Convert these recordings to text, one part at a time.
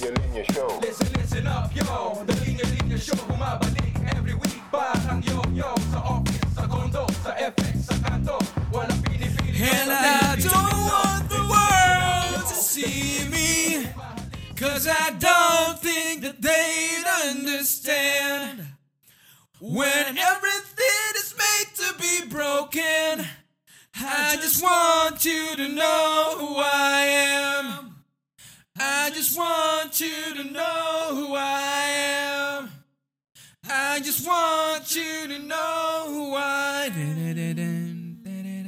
Linya Linya Show. Listen up, yo. The Linya Linya Show bumabalik every week. Parang yo-yo sa office, sa condo, sa FX, sa kanto. Walang pinipili. And I don't want the world to see me, 'cause I don't think that they'd understand. When everything is made to be broken, I just want you to know who I am. I just want you to know who I am. I just want you to know who I am.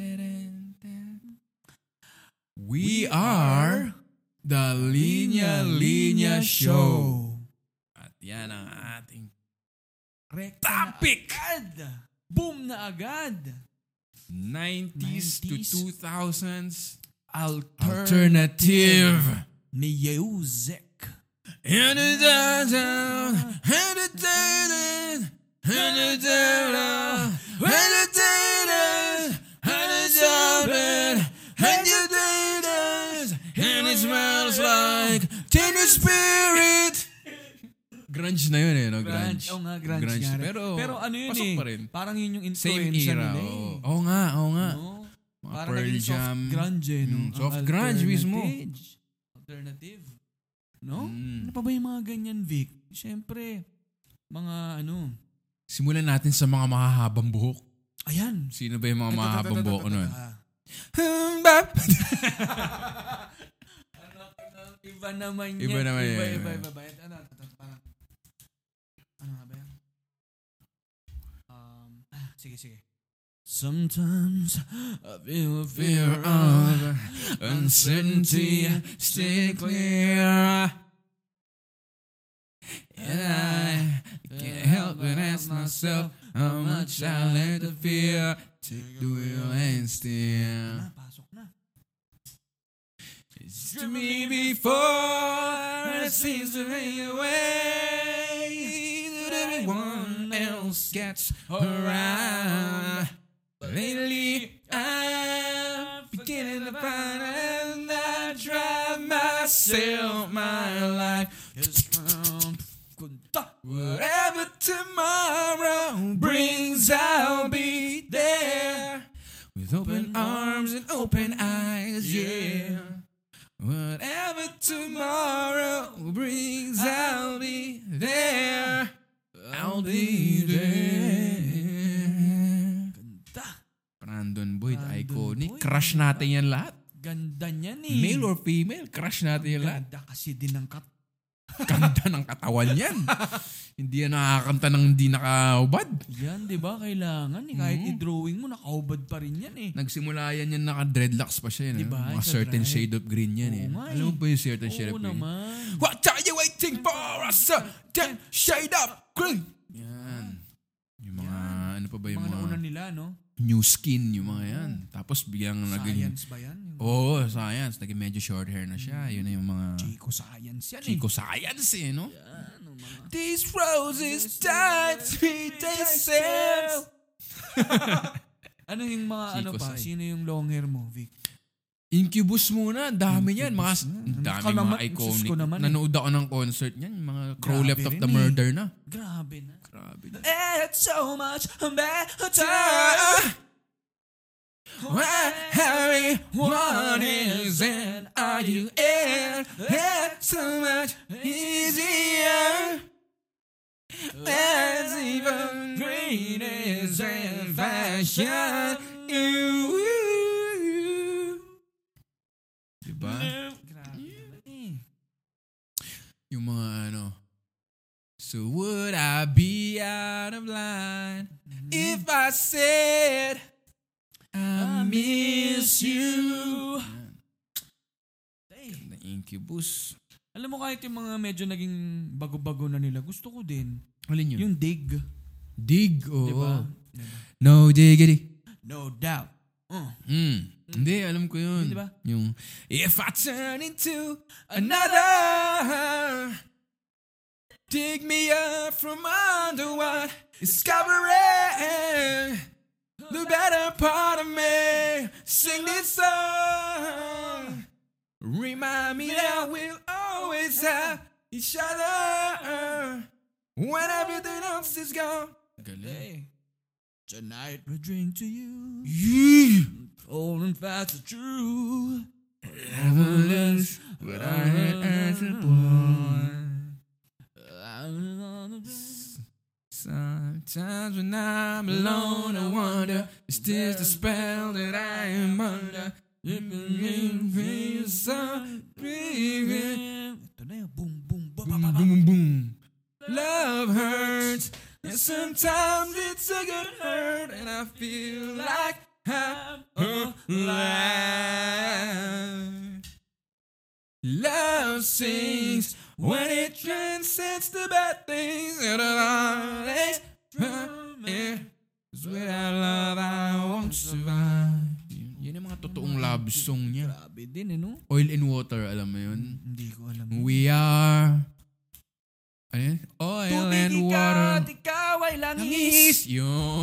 We are the Linya Linya Show. At yan ang ating topic. Boom na agad. 90s to 2000s alternative Music. and the downtown and the dating and the down and the dating and the jumping and the daters and it smells like teen spirit. Grunge na yun eh, no? Grunge. Oo nga, grunge nga rin. Pero ano yun pasok eh, pa rin. parang yun yung Same influensya era. nila eh. Oo nga. No? Mga Parang Pearl naging Jam. soft grunge eh. No? Soft grunge mismo. Alternative. No? Mm. Ano pa ba yung mga ganyan, Vic? Siyempre, mga ano. Simulan natin sa mga mahahabang buhok. Ayan. Sino ba yung mga mahahabang buhok nun? Iba naman yan. Iba naman yan. Iba. Ano nga ba yan? Sige. Sometimes I feel fear of uncertainty, stay clear. And I can't help but ask myself how much I let the fear take the wheel and steer. Pasok na. It's to me before it seems to fade away, that everyone else gets around. But lately I'm beginning to find and I drive myself, my life is round. Whatever tomorrow brings, I'll be there with open arms and open eyes, yeah. Whatever tomorrow brings, I'll be there. I'll be there. Brandon Boyd, iconic. Boyd. Crush natin yan lahat. Ganda niyan eh. Male or female, crush natin yan lahat. Ganda kasi din ng Ganda ng katawan yan. Hindi yan nakakanta ng hindi nakaubad. Yan, di ba? Kailangan eh. Kahit i-drawing mo, nakaubad pa rin yan eh. Nagsimula yan naka-dreadlocks pa siya. Diba? Mga Sa certain drive. shade of green yan eh. Oo nga Alam mo ba yung certain shade Oo of green? naman. What are you waiting for? A certain shade of green. Yan. Yung mga, ano pa ba yung Mga nauna mga nila, no? new skin, yung mga yan. Tapos biglang naging, Science ba yan? oo, science. Naging medyo short hair na siya. Yun na yung mga Chico science yan Chico science eh, no? Ano mga... These roses died 3 days ago. Ano yung mga Chico ano pa? Sai. Sino yung long hair mo, Vic? Incubus muna, ang dami niyan. Mga, ang dami Ikaw naman, mga iconic. sus ko naman eh. Nanood ako ng concert niyan. Yung mga Crow Grabe Left of rin the eh. Murder na. Grabe na. Grabe na. It's so much better. What everyone is and are you in? It's so much easier. Let's even greatest and fashion you. Diba? Grabe naman eh. Yung mga ano. So would I be out of line if I said I miss you? Hey. Na Incubus. Alam mo kahit yung mga medyo naging bago-bago na nila, gusto ko din. Alin yun? Yung dig. Dig, oo. Diba? No diggity. No doubt. Hindi, alam ko yun. Diba? Yung, if I turn into another, dig me up from under what discovering the better part of me. Sing this song. Remind me that we'll always have each other when everything else is gone. Galing. Tonight we drink to you. Yeah. Old and fast is true. Evidence what I had as a boy. Sometimes when I'm alone, I wonder, is this the spell that I am under? It feels so breathing. Ito na yung boom, boom, boom, Boom, boom, boom, boom. Love hurts, and sometimes it's a good hurt, and I feel like I'm alive. Love sings when it transcends the bad things and the heartaches. Without love, I won't survive. Yun yung mga totoong love song niya. Grabe din, no? Oil and Water, alam mo yun? Hindi ko alam. We are... Ano yun? Oil and water. Ikaw ay langis. Yun.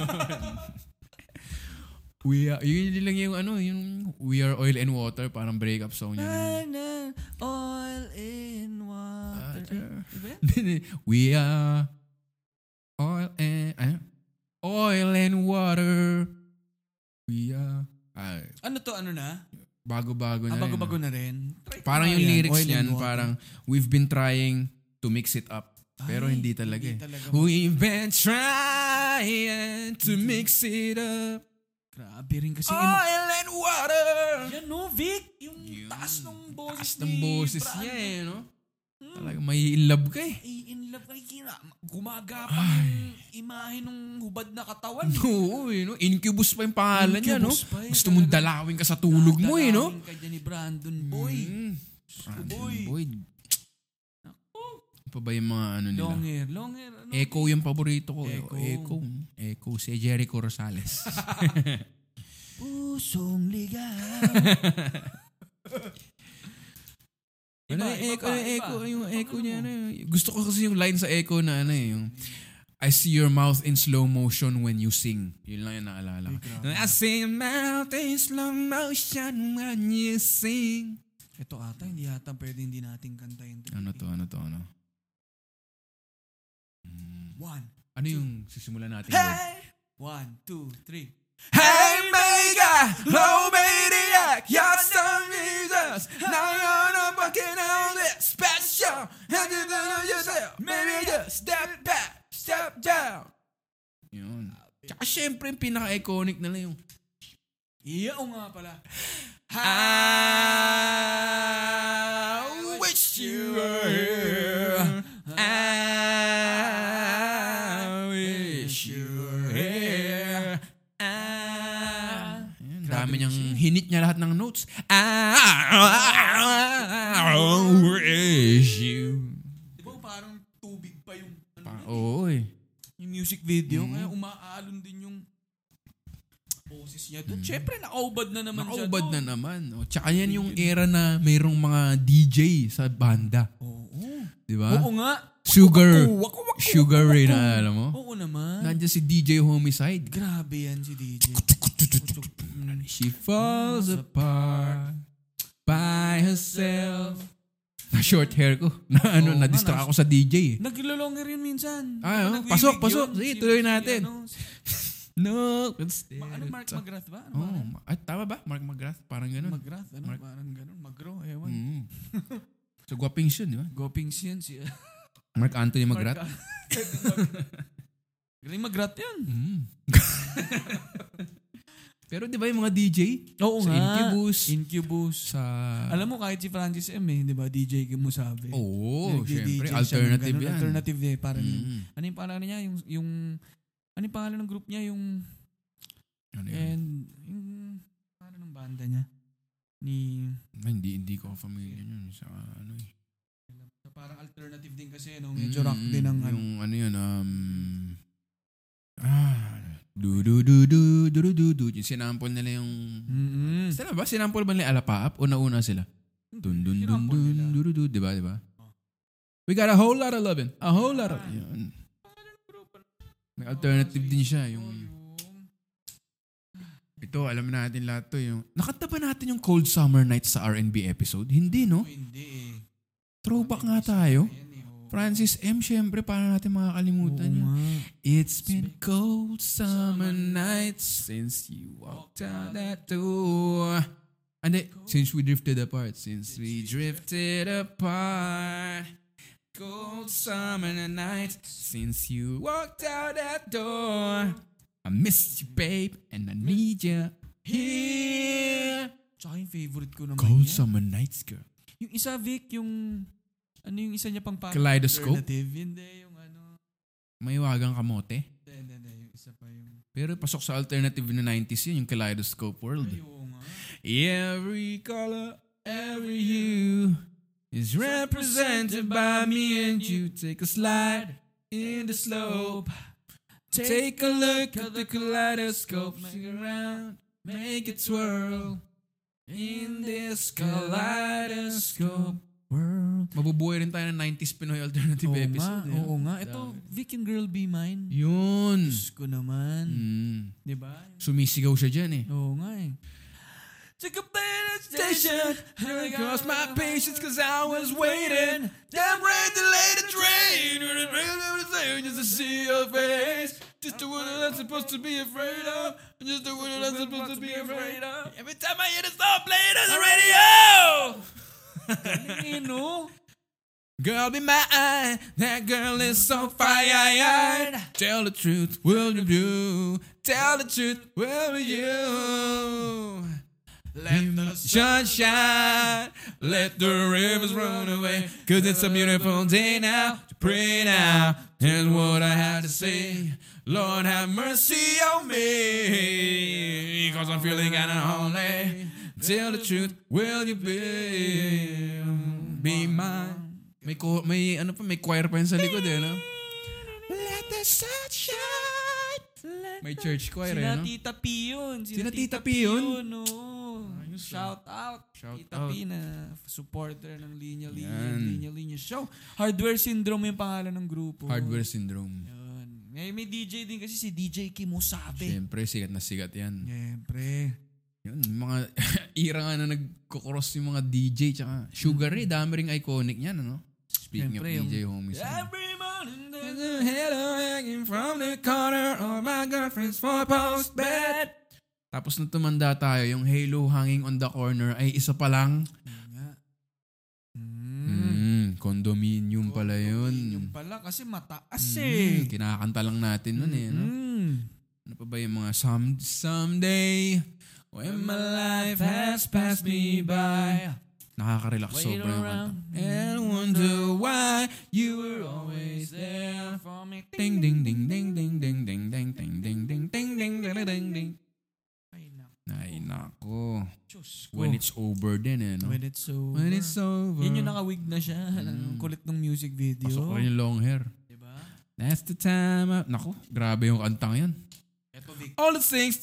We are... Yun lang yung ano, yung We Are Oil and Water, parang breakup song niya. Oil in water. We are... Oil and water. We are... Ano to, ano na? Bago-bago na Bago-bago na rin. Parang yung Ayan, lyrics Oil and niyan, Water. parang we've been trying to mix it up. Pero hindi talaga eh. We've been trying to mix it up. Grabe rin kasi. Oil and water. Yan no, Vic. Yung taas ng boses Taas ng boses niya eh, no? Talaga may in love ka eh. In love ka. Gumagapang yung imahe ng hubad na katawan. Oo eh, no? Incubus pa yung pangalan niya, no? Incubus pa eh, Gusto mong dalawin ka sa tulog mo eh, no? Dalawin ka dyan ni Brandon Boy. Brandon Boy. Pa ba yung mga ano nila? Long hair. Ano? Echo yung paborito ko. Echo. Echo. Si Jericho Rosales. Pusong ligaw. Yung echo niya. Gusto ko kasi yung line sa echo na ano eh. Yung, I see your mouth in slow motion when you sing. Yun lang yung naalala ko. I see your mouth in slow motion when you sing. Ito ata, hindi natin kantayin. Ano to? 1. Ano yung sisimulan natin? Hey! 1, 2, 3. Hey, mega, low maniac, you're some Jesus. Now you're not fucking on this special. And you know yourself, maybe just step back, step down. Yun. Tsaka syempre yung pinaka-iconic na lang yung Iyo nga pala. I wish you were here. I wish you were here. Dami niyang hinit niya lahat ng notes. I wish you. Di ba parang tubig pa yung Oo eh. yung music video, kaya umaalon din yung boses niya doon. Siyempre, nakaubad na naman siya. Nakaubad na naman. O, tsaka yan yung era na mayroong mga DJ sa banda. Oo. Di ba? Oo nga. Sugar Waku. Ray na alam mo? Oo naman. Nandiyan si DJ Homicide. Grabe yan si DJ. She falls apart by herself. Na short hair ko. Na-distract ako sa DJ. Naglolonger yun minsan. Pasok. Sige, tuloy natin. No. Mark McGrath ba? Tama ba? Mark McGrath? Parang ganun. McGrath? Parang ganun. Magro, ewan. So, Guapings yun, di ba? Gopings yan siya. Mark Anthony McGrath? Galing McGrath yan. Pero di ba yung mga DJ? Oo sa nga. Incubus. Sa... Alam mo, kahit si Francis M di ba, DJ Kumusabe. Oo, syempre. Alternative yan. Alternative eh. Parang, ano yung pangalan niya? Ano yung pangalan ng group niya? Yung pangalan ng banda niya? Hindi ko familiar yun. Sa ano eh. Parang alternative din kasi, no? Medyo rock din ang yung ano yun, yung sinample nila yung... Sila ba? Sinample ba nila Alapaap? O nauna sila? Diba? We got a whole lot of loving. A whole lot of... Yun. May alternative din siya. Ito, alam natin lahat to. Nakanta ba natin yung Cold Summer Nights sa R&B episode? Hindi, no? Hindi eh. throwback nga tayo. Francis M, syempre, paano natin makakalimutan yun? It's been cold summer nights since you walked out that door. Hindi, since we drifted apart. Since we drifted apart. Cold summer nights since you walked out that door. I miss you, babe, and I need you here. Tsaka yung favorite ko naman Cold yan. summer nights, girl. Yung isa, Vic, yung... Ano yung isa niya pang Kaleidoscope? alternative? Hindi, yung ano... May wagang kamote. Hindi. Yung isa pa yung... Pero pasok sa alternative na 90s yun, yung Kaleidoscope World. Ay, oo nga. Every color, every hue is represented by me and you. Take a slide in the slope. Take a look at the kaleidoscope. Make it round, make it swirl. In this kaleidoscope world. Mabubuhay rin tayo ng 90s Pinoy alternative episode. Oo nga. Ito, Vic and Girl Be Mine. Yun. Diyos ko naman. Diba? Sumisigaw siya dyan eh. Oo nga eh. Took a plane station. I lost my patience cause I was waiting. Damn right to lay the train. Just to see your face. Just the one that I'm supposed to be afraid of. Just the one that I'm supposed to be afraid of. Every time I hear the song playing on the radio. Ano? Girl, be my eye. That girl is so fire-eyed. Tell the truth, will you do? Tell the truth, will you? Let the sun shine. Let the rivers run away. Cause it's a beautiful day now. To pray now. Here's what I have to say. Lord, have mercy on me. Cause I'm feeling kinda lonely. Tell the truth, will you be mine? May choir pa yun sa likod eh, no? Let the sun shine. May church choir eh, no? Sina Tita P yun. Sina Tita P yun? Oo. Shout out. Shout Tita out. P na supporter ng Linya Yan. Show. Hardware Syndrome yung pangalan ng grupo. Hardware Syndrome. Yun. May DJ din kasi si DJ Kimosabe. Siyempre, sikat na sikat yan. Siyempre. Yun, mga era nga na nagkukross yung mga DJ tsaka Sugar Ray, dami ring iconic niyan, ano? Speaking Siyempre, of DJ homies. Every morning There's a hello hanging from the corner of my girlfriend's four-post bed. Tapos nung tumanda tayo, yung halo hanging on the corner ay isa pa lang. Condominium pala yun. Condominium pala kasi mataas eh. Kinakanta lang natin nun eh. No? Ano pa ba yung mga someday when my life has passed me by. Nakaka-relax sobra yung kanta. And wonder why you were always there for me. Ding ding ding ding ding ding ding ding ding ding ding ding ding ding ding. Ay nako. When it's over din eh, no? When it's over. When it's over. Yun yung naka-wig na siya. Ang kulit ng music video. Pasok rin yung long hair. Diba? That's the time. Nako, grabe yung kantang yan. Eto, Vic. All the songs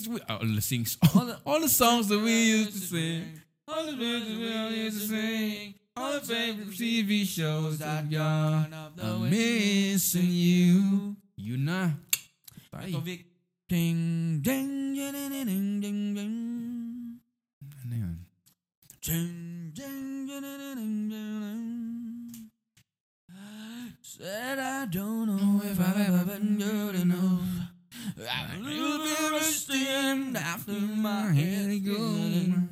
that we used to sing. All the songs that we used to sing. All the favorite TV shows that gone. I'm missing you. Yun na. Tay. Eto, Vic. Ding, ding, ding, ding, ding, ding, ding. Ano yun? Ding, ding, ding, ding, ding, ding. Said I don't know if I've ever been good enough. I will be rusting after my head again.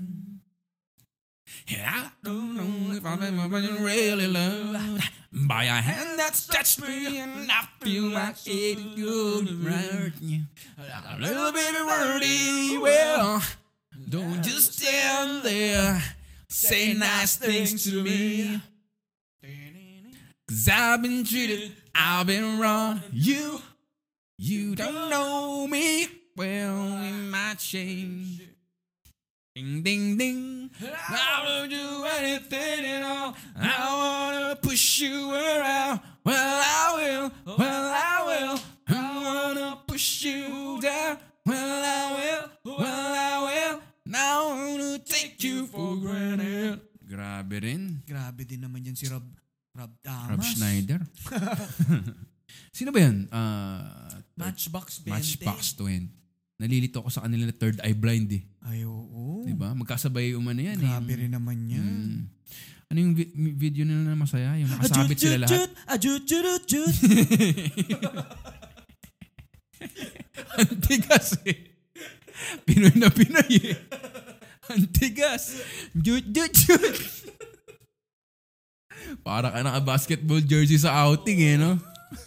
I don't know if I've ever been really loved by a hand that's touched me, and I feel like it could hurt you. A little baby wordy, well, don't just stand there, say nice things to me. 'Cause I've been cheated, I've been wrong. You don't know me. Well, we might change. Ding, ding, ding. I will do anything at all. I wanna push you around. Well, I will. I wanna push you down. Well, I will. Now I wanna take you for granted. Grabe rin. Grabe din naman yan si Rob Damas. Rob Schneider. Sino ba yan? Matchbox 20. Matchbox 20. Nalilito ako sa kanila na Third Eye Blind eh. Ay, oo. Diba? Magkasabay umano yan Grabe eh. rin naman yan. Ano yung video nila na masaya? Yung nakasabit sila lahat. Antigas eh. Pinoy na Pinoy eh. Antigas. Jut. Para ka naka-basketball jersey sa outing eh, no?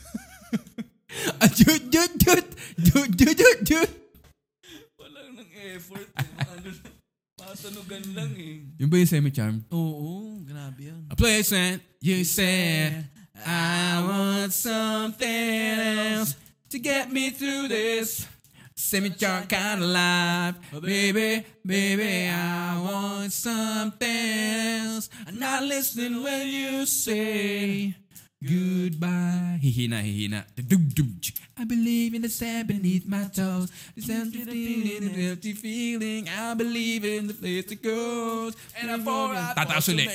Jut. Walang ng effort. Matanugan lang eh. Yung ba yung semi-charm? Oo, grabe yan. A place and you said I want something else to get me through this semi-charm kind of life. Baby, I want something else. I'm not listening when you say goodbye. Hihina. I believe in the sand beneath my toes. The empty feeling. I believe in the place that goes. And I fall out. Tataas ulit.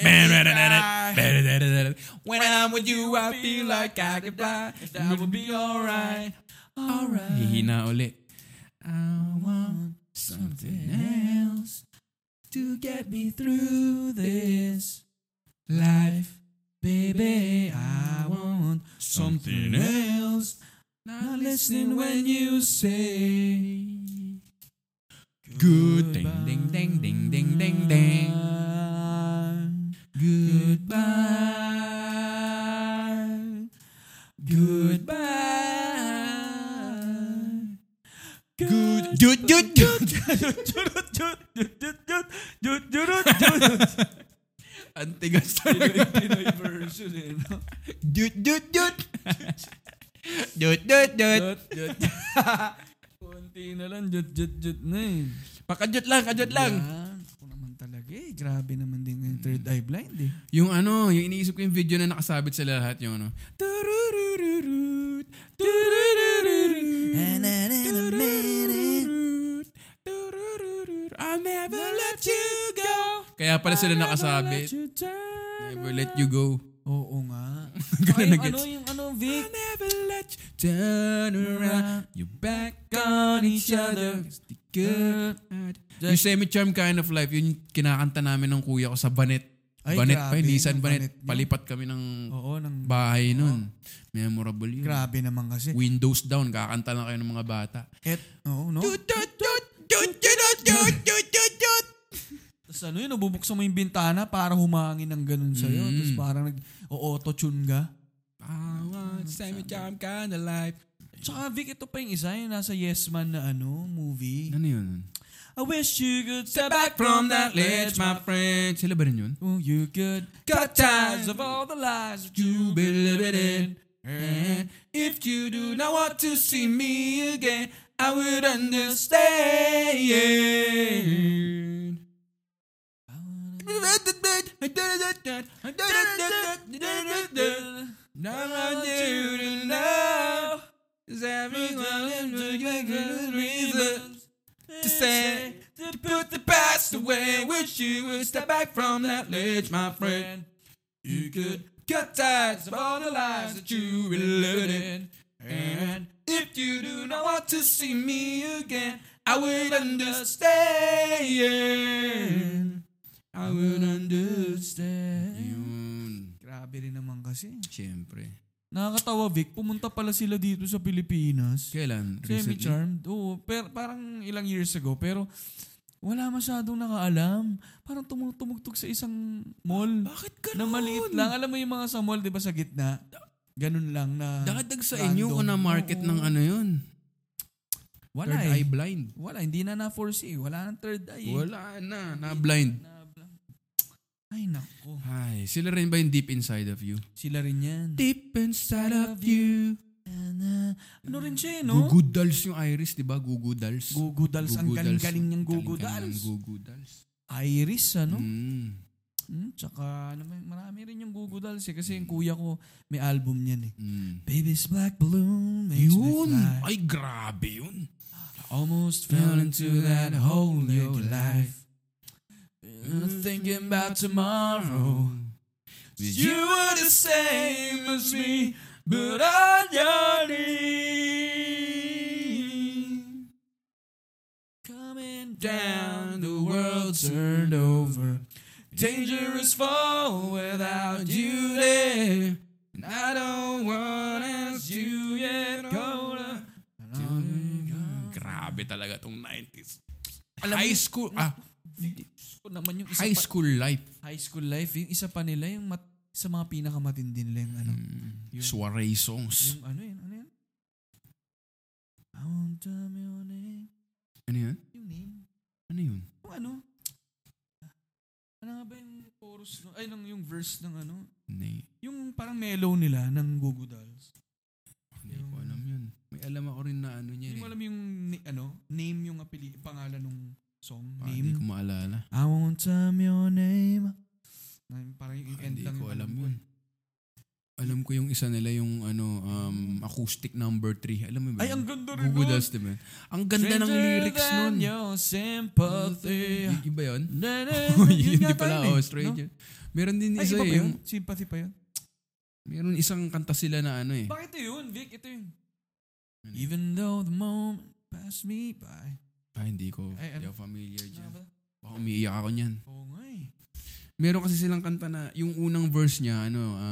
When I'm with you, I feel like I could fly. That would be alright. Hihina ulit. I want something else to get me through this life. Baby, I want something else. Not listening when you say good ding. Antigas talaga. Pinoy version eh. No? Jut. Kunti na lang, jut na eh. Pakajut lang. Yan. Ako naman talaga eh. Grabe naman din yung third eye blind eh. Yung iniisip ko yung video na nakasabit sa lahat yung I'll never let you go. Kaya pala sila nakasabit. Never let you go. Oo nga. Ganun na gets. Vic? I'll never let you turn around. You're back on each other. Yung semi-charm kind of life, yun yung kinakanta namin ng kuya ko sa Banet. Ay, Banet grabe, pa, Lisan yung Banet. Banet niyo. Palipat kami ng ng bahay nun. Memorable yun. Grabe naman kasi. Windows down, kakanta lang kayo ng mga bata. Oo, no? Tapos nabubuksan mo yung bintana para humangin ng ganun sa'yo. Tapos parang nag-auto-tune ka. I want semi-charm kind of life. Tsaka Vic, ito pa yung isa, yung nasa Yes Man na movie. Ano yun? I wish you could step Back from that ledge, my friend. Sila ba rin yun? Oh, you could cut ties of all the lies that you believe in. And if you do not want to see me again, I would understand. Now I do to know is everyone reasons to say to put the past away. Wish you would step back from that ledge, my friend. You could cut ties of all the lies that you been living in. And if you do not want to see me again, I would understand. I would understand. Yun. Grabe rin naman kasi. Siyempre. Nakakatawa, Vic. Pumunta pala sila dito sa Pilipinas. Kailan? Recently? Semi-charmed. Oo, parang ilang years ago. Pero wala masyadong nakaalam. Parang tumugtog sa isang mall. Bakit ganun? Na maliit lang. Alam mo yung mga sa mall, di ba, sa gitna? Ganun lang na Dagdag sa inyo o na market ng ano yun? Wala Third eh. eye blind. Wala, hindi na na-foresee. Wala nang third eye. Wala na. Na-blind. Ay, nako. Ay, sila rin ba yung deep inside of you? Sila rin yan. Deep inside of you. Ano rin siya, no? Gugu Dolls yung Iris, di ba? Gugu Dolls. Gugu Dolls. Ang galing-galing niyang Gugu Galing-galing Dolls. ng Gugu Dolls. Iris, ano? Mm. Tsaka, marami rin yung Gugu Dolls eh. Kasi yung kuya ko, may album niyan eh. Mm. Baby's Black Balloon makes me Yun! fly. Ay, grabe yun. Almost fell into that hole in your life. Thinking about tomorrow. You were the same as me, but on your knee. Coming down, the world turned over. dangerous fall without you there. And I don't want to ask you yet colder. Grabe talaga tong 90s. High school, naman yung isa high school life. High school life, yung isa pa nila, yung sa mga pinakamatindi nila yung ano. Yung soiree songs. Yung ano yun? I won't tell me your name. Ano yun? Yung name. Ano yun? Yung ano? Ano nga ba yung chorus? Ay, yung verse ng ano? Hindi. Yung parang mellow nila ng Goo Goo Dolls. Hindi ko alam yun. May alam ako rin na ano niya. Hindi mo alam yung name yung pangalan ng song. Hindi ko maalala. I won't tell me your name. Parang yung end Hindi lang. ko alam yun. Alam ko yung isa nila yung acoustic number 3. Alam mo ba? Ay, ang ganda rin Goo Goo nun. Dolls, diba? Ang ganda ng lyrics nun. Your sympathy. Iba yun? Yun Hindi yata pala. yun eh. Stranger. Meron din Ay, isa iba pa yung... yun? Sympathy pa yun? Meron isang kanta sila na ano eh. Bakit ito yun, Vic? Ito yun. Even though the moment passed me by. Hindi ko. Ay, Hindi ako familiar dyan. Ano ba? Baka umiiyak ako niyan. Oo nga eh. Meron kasi silang kanta na, yung unang verse niya,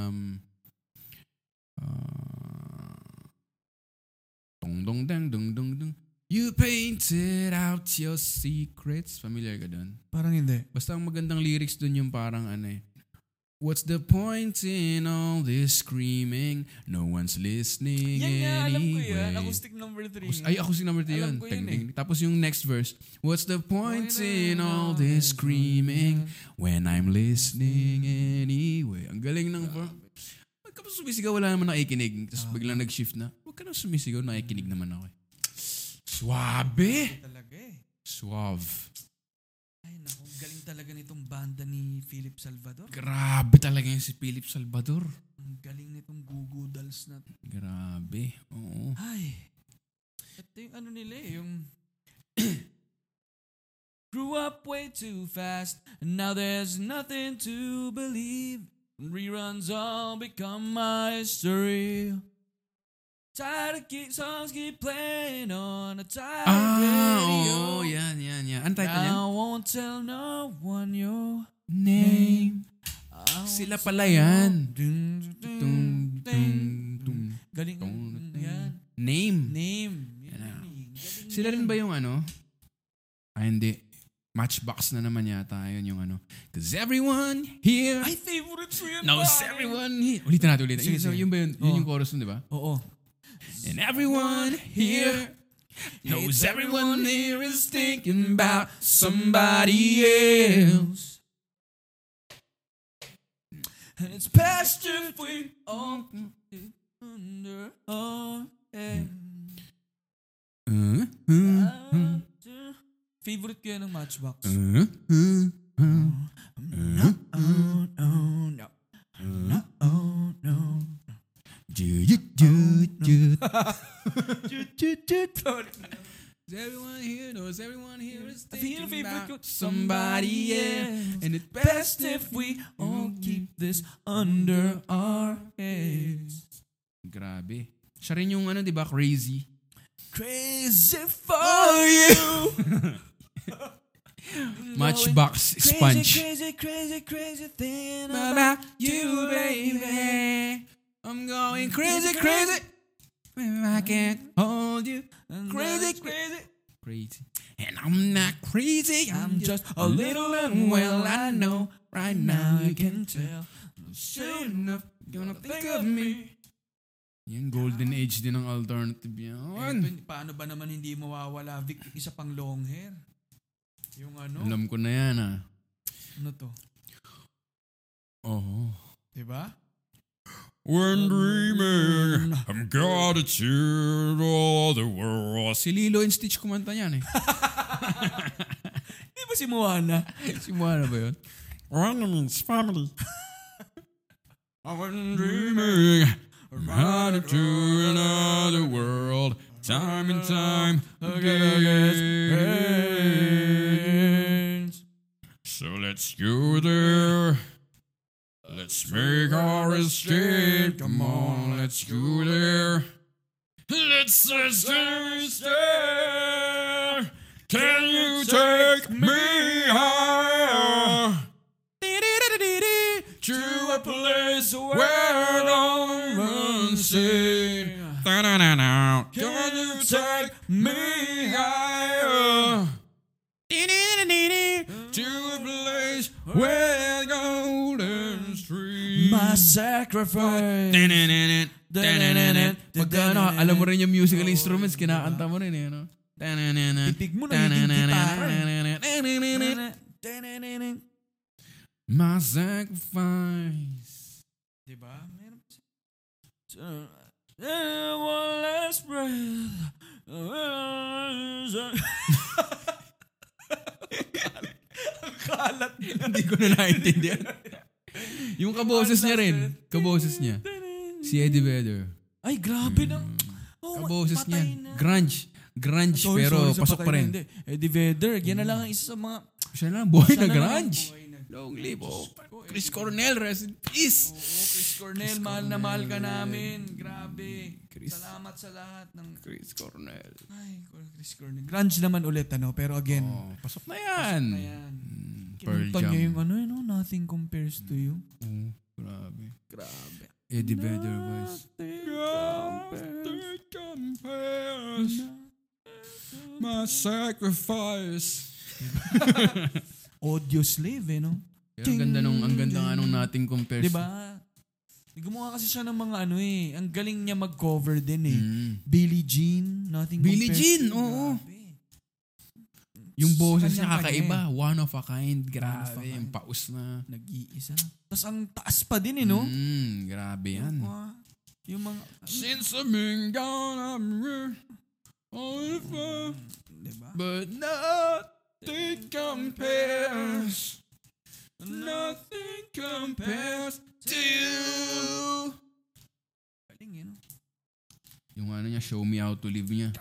dong dong dang dong dong dong. You painted out your secrets. Familiar ka dun? Parang hindi. Basta ang magandang lyrics dun yung parang what's the point in all this screaming? No one's listening Yan nga, alam ko anyway. yan. Acoustic number 3. Ay, acoustic number 3 yun. Alam ko yun eh. Tapos yung next verse, what's the point in all this screaming when I'm listening anyway? Ang galing ng Huwag ka pa sumisigaw, wala naman nakikinig. Tapos biglang nag-shift na, huwag ka na sumisigaw, nakikinig naman ako eh. Suabe! Talaga eh. Suave. Ay naku, galing talaga nitong banda ni Philip Salvador. Grabe talaga yung si Philip Salvador. Ang galing nitong Goo Goo Dolls na. Grabe. Oo. Ay. Ito yung ano nila eh, yung grew up way too fast and now there's nothing to believe. Reruns all become my history. Tired of songs keep playing on a tired radio. Oo, yan. Ano title niya? I won't tell no one your Name. Sila pala yan. Galing yan. Name. Name. Sila rin ba yung hindi. Matchbox na naman yata. Yun yung Cause everyone here Ay, favorite ko yan. knows everyone here. Ulitin natin. Sige, sige. Yun ba yun? Yun yung chorus nun, di ba? Oo. And everyone here knows everyone here is thinking about somebody else. And it's past if we all under our head. Favorite ko yan ng Matchbox. Everyone here is Feel thinking favorite ko. about somebody else. And it's Best if we all keep this under our heads. Grabe. Siya rin yung di ba, Crazy. Crazy for you. Matchbox Sponge. Crazy thing About you, baby. I'm going crazy. I can't hold you. Crazy. And I'm not crazy. I'm just a little unwell. I know right now you can tell. Soon enough, gonna think of me. Yan, golden age din ng alternative yan. Paano ba naman hindi mawawala, Vic, isa pang long hair? Yung Alam ko na yan Ano to? Oh. Diba? When dreaming, I'm gonna cheer all the world. Si Lilo and Stitch kumanta niyan eh. Di ba si Moana? Si Moana ba yun? Moana means family. When dreaming, I'm gonna cheer another world. Time and time again. So let's go there. Let's make our escape. Come on, let's go there. Let's stay. Can you take me higher? place where no one see. Can you take me higher? To a place where golden streams. My sacrifice. Pagka alam mo rin yung musical instruments, kinakanta mo rin no? Titig mo na yung gitara. My sacrifice. Diba? One last breath. Ang kalat. Hindi ko na naintindihan. Yung kaboses niya rin. Kaboses niya. Si Eddie Vedder. Ay, grabe na. Kaboses niya. Grunge. Pero pasok pa rin. Eddie Vedder. Yan na lang ang isa sa mga... Siya lang. Buhay na grunge. Long live. Chris Cornell, rest in peace. Chris Cornell, mahal na mahal ka namin. Grabe. Salamat sa lahat ng Chris Cornell. Ay, Chris Cornell. Grunge naman ulit, pero again. Pasok na yan. Pearl Kinuntan Jam. niya yung Nothing Compares to You. Grabe. Eddie Vedder voice. Nothing compares. My sacrifice. Audio Slave, no? Ang ganda nga nung Nothing Compares. Diba? Gumawa kasi siya ng mga ang galing niya mag-cover din Billie Jean, Nothing Billie Compares. Jean, oo. Yung boses niya Kanya-kanya kakaiba. One of a kind. Grabe. Yung paus na. Nag-iisa. Tapos ang taas pa din, no? Grabe yan. Yung mga... Since I've been gone, I'm here. Diba? But nothing compares. Nothing compares to you. Galing, no? Yung niya, Show Me How to Live niya.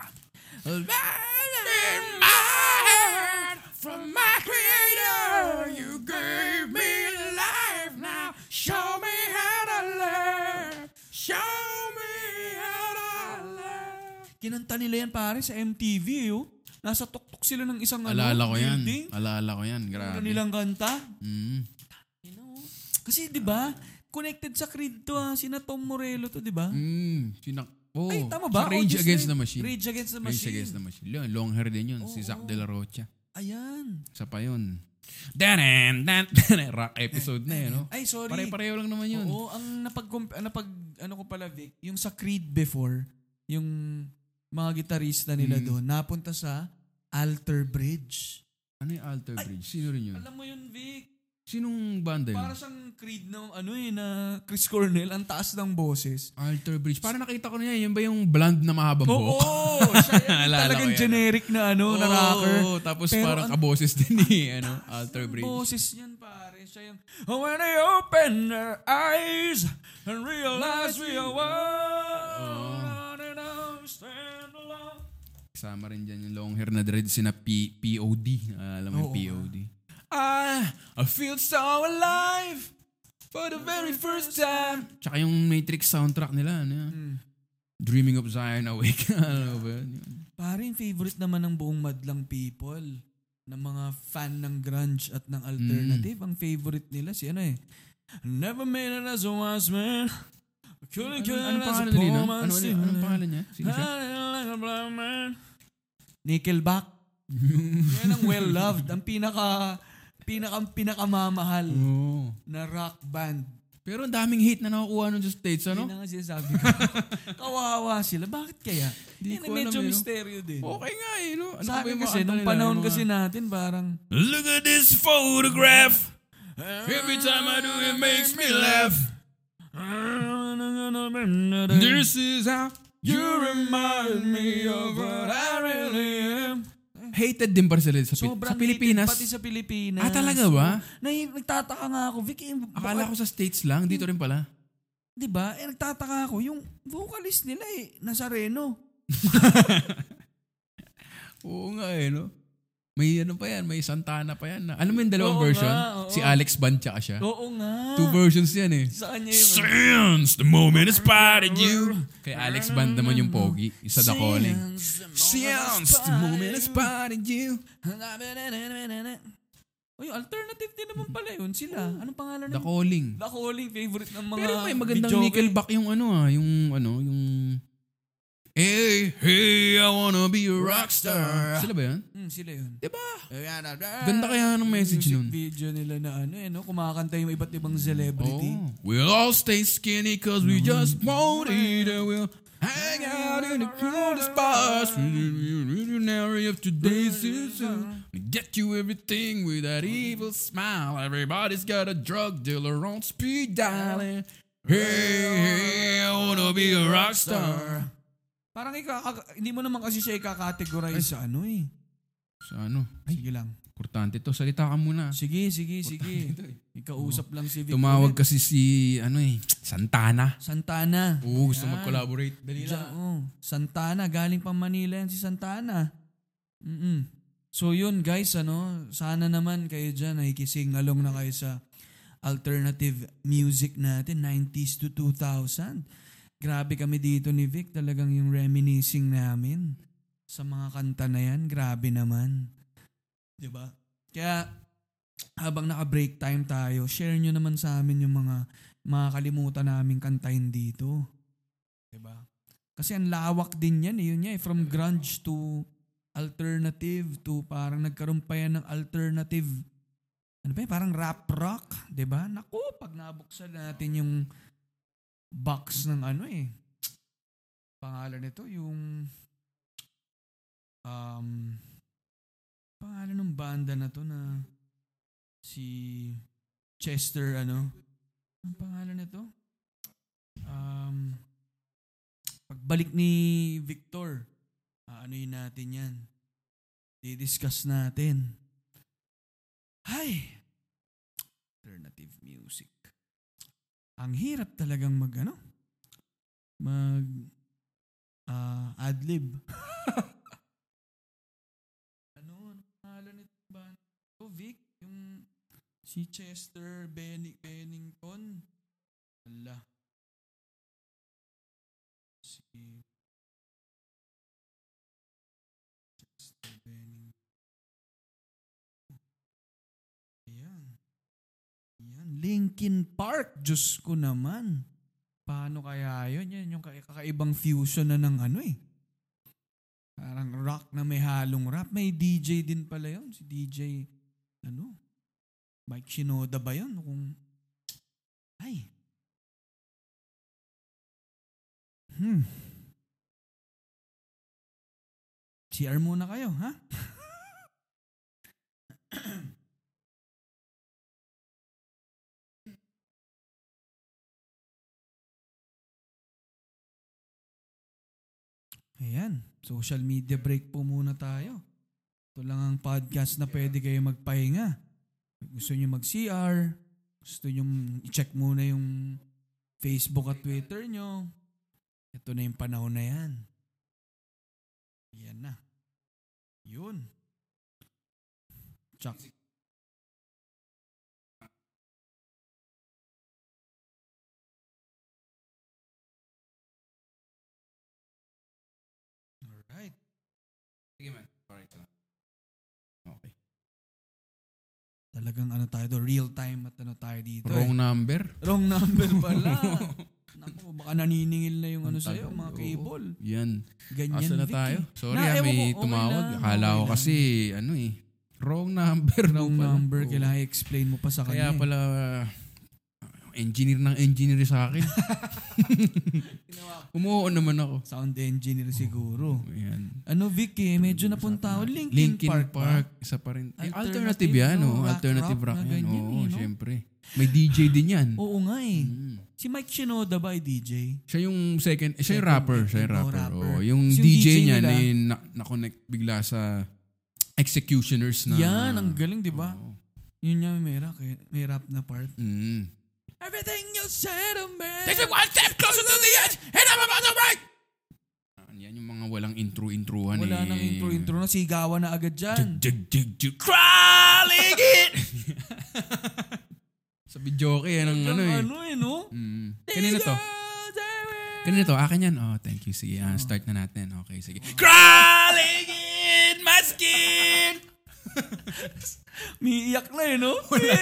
From my creator, you gave me life now. Show me how to live. Show me how to live. Kinanta nila yan pare sa MTV, Nasa tuktok sila ng isang Alala ko yan. Grabe. Grabe. Nilang kanta. Kasi 'di ba? Connected sa Creed to sina Tom Morello to, 'di ba? Ay, tama ba? Rage Against the Machine. Rage Against the Machine. Rage Against the Machine. Long hair din yun. Si Zac De La Rocha. Ayan. Isa pa yun. Rock episode na yun, no? Ay, sorry. Pare-pareho lang naman yun. Oo, ang ano ko pala, Vic, yung sa Creed before, yung mga gitarista nila doon, napunta sa Alter Bridge. Ano yung Alter Bridge? Sino rin yun? Alam mo yun, Vic? Sinong banda yun? Para siyang Creed na na Chris Cornell, ang taas ng boses. Alter Bridge. Parang nakita ko na yan. Yan ba yung blonde na mahabang buhok? Oo! Siya yan. Talagang generic na na rocker. Oo, tapos pero parang kaboses din Alter Bridge. Boses niyan, pare. Siya yung, when they open their eyes and realize we are one and I stand alone. Kasama rin dyan yung long hair na dread sina POD. Alam mo yung POD. I feel so alive for the very first time. Tsaka yung Matrix soundtrack nila. Dreaming of Zion Awake. Ano ba yun? Parang favorite naman ng buong madlang people ng mga fan ng grunge at ng alternative. Ang favorite nila si Never made it as a wise man. Couldn't get it as a poor man. Anong pangalan niya? Sino siya? Nickelback. Yan ang well-loved. Ang pinakamamahal na rock band. Pero ang daming hate na nakukuha nun sa States, Hindi na nga sinasabi ko. Kawawa sila. Bakit kaya? Yan ang medyo misteryo din. Okay nga no? Ano Sabi kasi, nung panahon kasi natin, parang, look at this photograph. Every time I do it makes me laugh. This is how you remind me of what I really am. Hated din ba sila sa Pilipinas? Pati sa Pilipinas. Talaga ba? Nagtataka nga ako, Vic. Akala ko sa States lang, dito rin pala. Diba? Nagtataka ako, yung vocalist nila Nazareno. Oo nga no? May pa yan, may Santana pa yan. Alam mo yung dalawang version? Nga, si Alex Band tsaka siya. Oo nga. 2 versions yan Sa kanya yung... Since the moment I spotted you. Kay Alex Band naman yung pogi. Isa The Calling. Since the moment I spotted you. Oy, alternative din naman pala yun sila. Anong pangalan The Calling. The Calling, favorite ng mga Pero may magandang videoke. Nickelback yung Hey, I wanna be a rockstar. Sila ba yan? Sila yun. Diba? Ganda kaya ng message music nun. video nila na kumakanta yung iba't ibang celebrity. Oh. We'll all stay skinny cause we just won't eat and we'll hang out in the coolest bars. Revolutionary of today's season. We get you everything with that evil smile. Everybody's got a drug dealer on speed dialing. Hey, I wanna be a rockstar. Parang hindi mo naman kasi siya ikakategorize sa ano eh. Sa ano? Sige lang. Importante to. Salita ka muna. Sige. Ikausap lang si Vic. Tumawag kasi si Santana. Santana. Oo, gusto mag-collaborate. Dali lang. Santana. Galing pa Manila yan si Santana. So yun guys, sana naman kayo dyan nakikising along na kayo sa alternative music natin, 90s to 2000. Grabe kami dito ni Vic, talagang yung reminiscing namin sa mga kanta na yan, grabe naman. Diba? Kaya habang naka-break time tayo, share nyo naman sa amin yung mga kalimutan namin kantahin dito. Diba? Kasi ang lawak din yan, yun niya, from grunge to alternative to parang nagkaroon pa yan ng alternative, parang rap rock, diba? Naku, pag nabuksan natin yung box ng pangalan nito, yung pangalan ng banda na to na si Chester, ang pangalan nito? Pagbalik ni Victor, yun natin yan. Di-discuss natin. Hay! Alternative music. Ang hirap talagang ad-lib. Ano pangalan nito ba? Vic, yung si Chester Bennington. Ala. Si Chester Bennington. Yan, Linkin Park. Diyos ko naman. Paano kaya yun? Yan yung kakaibang fusion na ng Parang rock na may halong rap. May DJ din pala yun. Si DJ, Mike Shinoda ba yun? CR muna kayo, ha? Ayan, social media break po muna tayo. Ito lang ang podcast na pwede kayo magpahinga. Gusto nyo mag-CR, gusto nyo i-check muna yung Facebook at Twitter nyo. Ito na yung panahon na yan. Yan na. Yun. Chuck. Alright. Sige man. Alright. Okay. Talagang tayo doon, real time at tayo dito. Wrong number. Wrong number pala. Naku, baka naniningil na yung sa'yo, mga cable. Yan. Ganyan, asa na Vic, tayo? eh. Sorry, may tumawag. Akala ko kasi, wrong number. Wrong number, kailangan i-explain mo pa sa kanya. Kaya pala, engineer sa akin. Umuo naman ako. Sound engineer siguro. Yan. Vic, medyo napunta ako. Linkin Park. Isa pa rin. Alternative, Alternative yan, rock alternative rock na yan. ganyan, Oo, syempre. May DJ din yan. Oo nga eh. Si Mike Shinoda ba ay DJ? Siya yung siya yung rapper. Siya yung rapper. rapper. Oh, yung So, DJ DJ niya nila, na-connect bigla sa Executioners na. Yan, ang galing, di ba? Oh. Yun yung may rap na part. Everything you said to me. This is one step closer to the edge, and I'm about to break! Yan yung mga walang intro-introhan. Wala nang intro na, sigawan na agad dyan. Crawling it! Sa video yan ang Kanina to. Kanina to, akin yan. Oh, thank you. Sige, start na natin. Okay, sige. Crawling in my skin! Miiyak na no?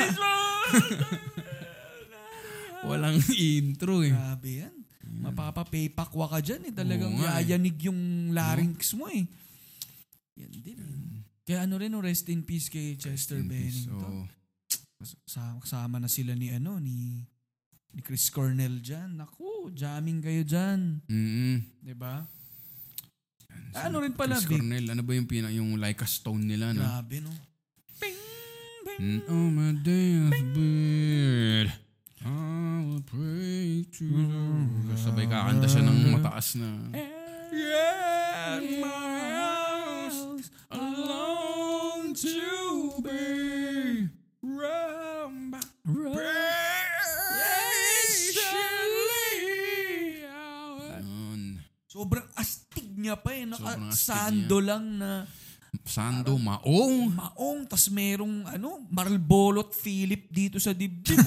Walang intro eh. Grabe yan. Mapapapaypakwa ka dyan Talagang Oo nga yayanig yung larynx mo Yan din Kaya rest in peace kay Chester Bennington. Kasama na sila ni Chris Cornell dyan. Naku, jamming kayo dyan. Diba? Rin pala, Chris Cornell, ano ba yung Like a Stone nila, no? Grabe, no? Bing, bing. Oh my deathbed, I will pray to the... Sabay kakanta siya ng mataas na... Yeah, my house alone to be run by sobrang astig niya pa Sando lang na... Sando, maong. Maong, tas merong marlbolot Philip dito sa dibdib.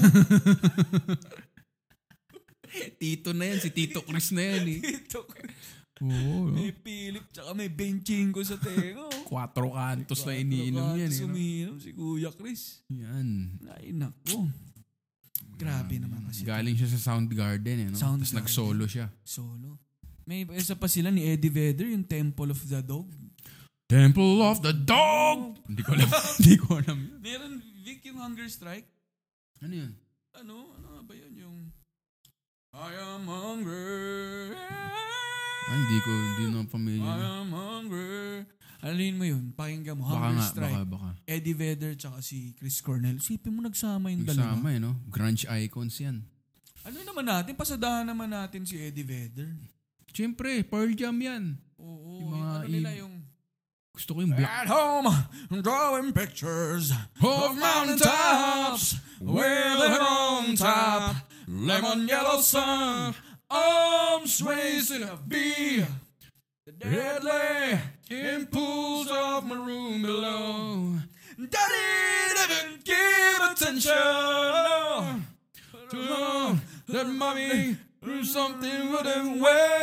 Tito na yan, si Tito Chris na yan Tito Chris. Oo. May Philip, tsaka may benching ko sa tengo. 4 kantos na iniinom yan. Umiinom si Kuya Chris. Yan. Ay, naku. Grabe naman kasi. Galing siya sa Soundgarden Tapos nag-solo siya. Solo. May isa pa sila ni Eddie Vedder, yung Temple of the Dog. Temple of the Dog! Hindi ko alam. Meron, Vic, yung Hunger Strike. Ano yun? Ano nga ba yun? Yung I am hungry. Hindi na familiar. I am hungry. Alin mo yun? Pakinggan mo. Hunger Strike. Baka. Eddie Vedder tsaka si Chris Cornell. Sipin mo nagsama yung dalawa. Nagsama Grunge icons yan. Naman natin? Pasadahan naman natin si Eddie Vedder. Siyempre, Pearl Jam yan. Oo. Yung nila yung... Gusto ko yung black. At home, drawing pictures of mountaintops with a on top, lemon yellow sun, arms raising a bee, the deadly impulse of my room below. Daddy didn't give attention to that mommy do something wouldn't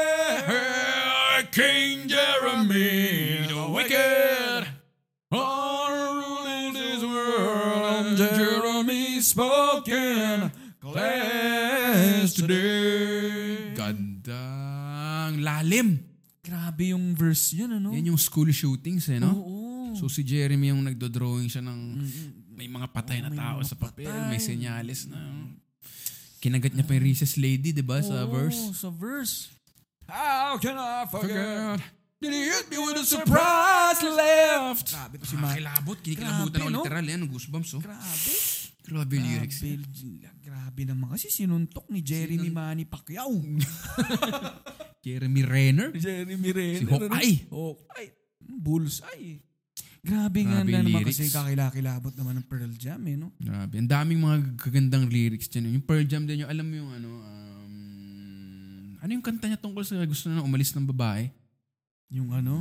wear. King Jeremy, the wicked, ruling this world. Jeremy spoken class today. Gandang lalim. Grabe yung verse yun, Yan yung school shootings, no? Oo. So si Jeremy yung nagdo-drawing siya ng may mga patay na tao sa papel, may senyales na... Kinagat niya pa yung Recess Lady, di ba, sa verse? Sa verse. How can I forget? Did he hit me with a surprise left? Grabe to si Manny. Kinikilabutan ako literal yan, goosebumps, Grabe lyrics. Grabe naman kasi sinuntok ni Jeremy Manny Pacquiao. Jeremy Renner? Si Hawkeye. Bullseye. Grabe nga naman kasi kakilakilabot naman ng Pearl Jam, no? Grabe. Ang daming mga kagandang lyrics dyan. Yung Pearl Jam din, alam mo yung ano yung kanta niya tungkol sa gusto na umalis ng babae? Yung ano?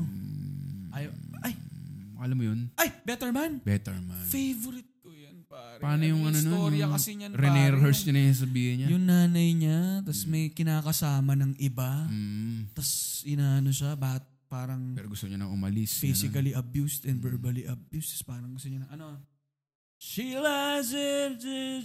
Alam mo yun? Better Man. Better Man. Favorite ko yan, pare. Paano yung storya kasi niyan, pare. René Rehearse niya yung sabihin niya? Yung nanay niya, tas may kinakasama ng iba. Tas inaano siya, parang pero gusto niya nang umalis. Physically abused and verbally abused. Tas parang gusto niya na she lies and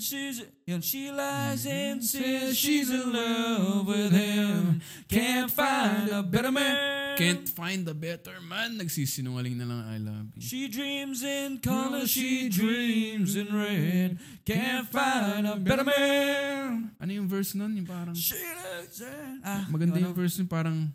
says she's in love with him. Can't find a better man. Can't find a better man. Nagsisinungaling na lang, I love you. She dreams in color, she dreams in red. Can't find a better man. Ano yung verse nun? Yung parang... She lies and... maganda yung verse nun, parang...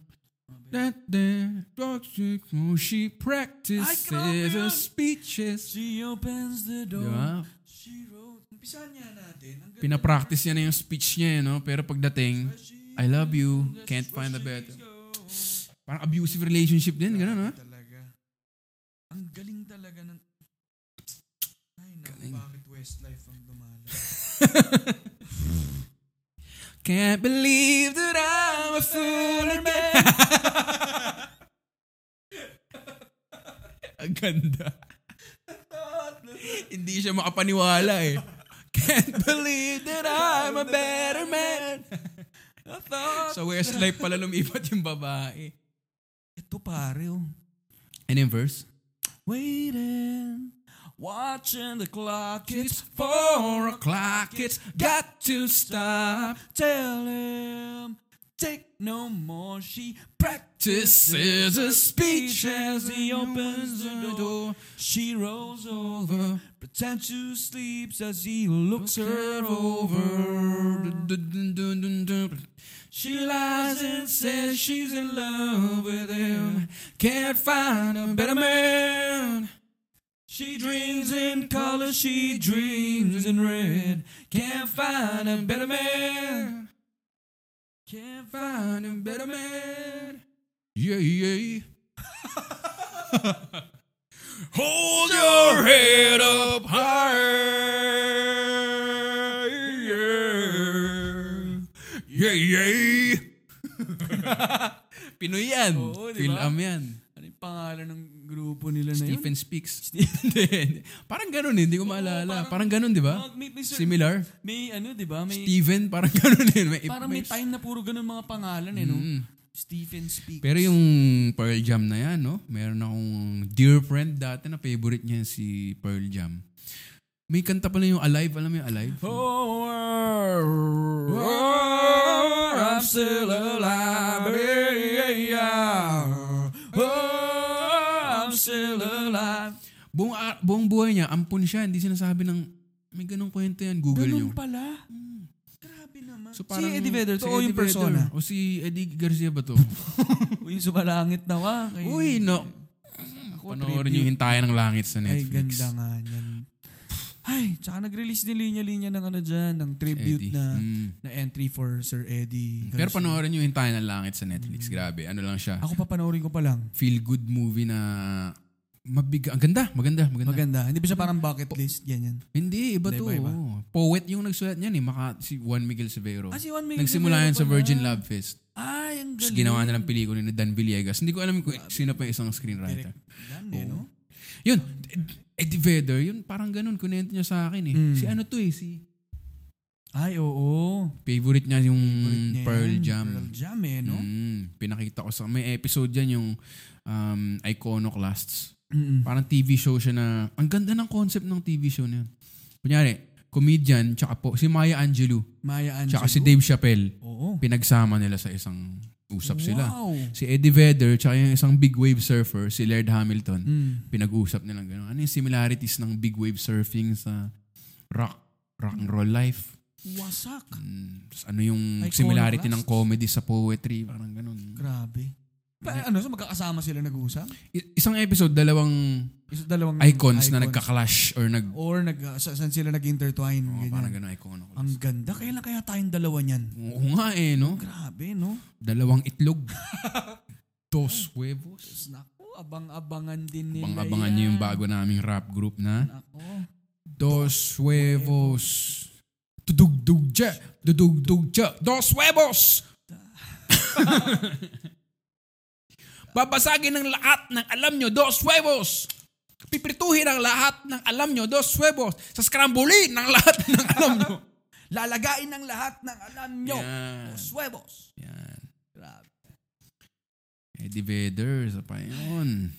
she practices her speeches. She opens the door. Diba? She wrote. Umpisahan niya natin. Pinapractice niya na yung speech niya, no? Pero pagdating, I love you, can't find a better. Parang abusive relationship din, gano'n, no? Talaga. Ang galing talaga ng... Ay, naku, bakit Westlife ang dumala? Can't believe that I'm a fool again. Ang ganda. Hindi siya makapaniwala eh. Can't believe that I'm a better man. Sa Westlife pala lumipat yung babae. Ito pare, Ano yung verse? Waiting watching the clock. It's 4 o'clock. It's got to stop. Tell him, take no more. She practices a speech as he opens the door. She rolls over, pretends to sleep as he looks her over. She lies and says she's in love with him. Can't find a better man. She dreams in color, she dreams in red. Can't find a better man. Can't find a better man. Yeah, yeah. Hold your head up high. Yeah, yeah. Pinoy yan. Oo, diba? Film yan. Ano yung pangalan ng grupo nila na yun? Stephen Speaks. Parang ganun eh, hindi ko maalala. Parang ganun, di ba? Similar. May ano, di ba? May, Steven, parang ganun eh. parang may time na puro ganun mga pangalan eh, no? Stephen Speaks. Pero yung Pearl Jam na yan, no? Meron akong dear friend dati na favorite niya si Pearl Jam. May kanta pala yung Alive. Alam mo yung Alive? Oh, I'm still alive. I'm still alive. Buong buhay niya, ampun siya. Hindi sinasabi ng, may ganong kwento yan. Google nyo. Ganun pala? Grabe naman. So, si Eddie Vedder to o yung persona? O si Eddie Garcia ba to? Yung sumalangit na wa. Uy, no. Panoorin niyo yung Hintayan ng Langit sa Netflix. Ay, ganda nga yan. Ay, tsaka nag-release din linya-linya ng ano dyan, ng tribute Eddie. na entry for Sir Eddie. Pero panoorin niyo yung Hintayan ng Langit sa Netflix. Grabe, ano lang siya. Ako papanoorin ko pa lang. Feel-good movie na mabiga. Ang ganda. Maganda. Hindi ba siya parang bucket list? Ganyan. Hindi, iba Hindi, to. iba. Poet yung nagsulat niyan eh. Si Juan Miguel Severo. Si Juan Miguel Nagsimula yan sa Severo Virgin pala. Love Fest. Ay, ang Tapos galing. ginawa na ng pelikula ni Dan Villegas. Hindi ko alam kung sino pa yung isang screenwriter. Yan eh, no? Yun, Eddie Vedder, yun parang ganun. Kunento niya sa akin eh. Si ano to eh, Ay, oo. favorite niya yung Favorite niya Pearl yan. Jam. Pearl Jam eh, no? Pinakita ko sa, may episode dyan yung Iconoclasts. Mm-mm. Parang TV show siya na, ang ganda ng concept ng TV show na yun. Kunyari, comedian, tsaka po, si Maya Angelou, Maya Angelou. tsaka si Dave Chappelle, Oo. pinagsama nila sa isang usap sila. Wow. Si Eddie Vedder, tsaka yung isang big wave surfer, si Laird Hamilton, Mm. pinag-usap nilang gano'n. Ano yung similarities ng big wave surfing sa rock and roll life? Wasak. Tapos ano yung Iconoclast? similarity ng comedy sa poetry? Parang gano'n. Grabe. Ano, so magkakasama sila nag-uusap? Isang episode, dalawang Dalawang icons na nagka-clash or saan sila nag-intertwine. Ganyan. parang gano'n Iconoclast. Ang ganda. Kailan kaya tayong dalawa niyan? Oo nga eh, no? Grabe, no? Dalawang itlog. Dos huevos. Naku, abang-abangan din nila Abangan niyo yung bago naming rap group na Naku. Dos huevos. Dudugdugja. Dos huevos! Babasagin ng lahat ng alam nyo, dos huevos! Piprituhin ang lahat ng alam nyo, dos huevos! Sa scrambulin ng lahat ng alam nyo. Lalagain ng lahat ng alam nyo. Yan. Los huevos. Yan. Grabe. Eddie Vedder, sa pa yun.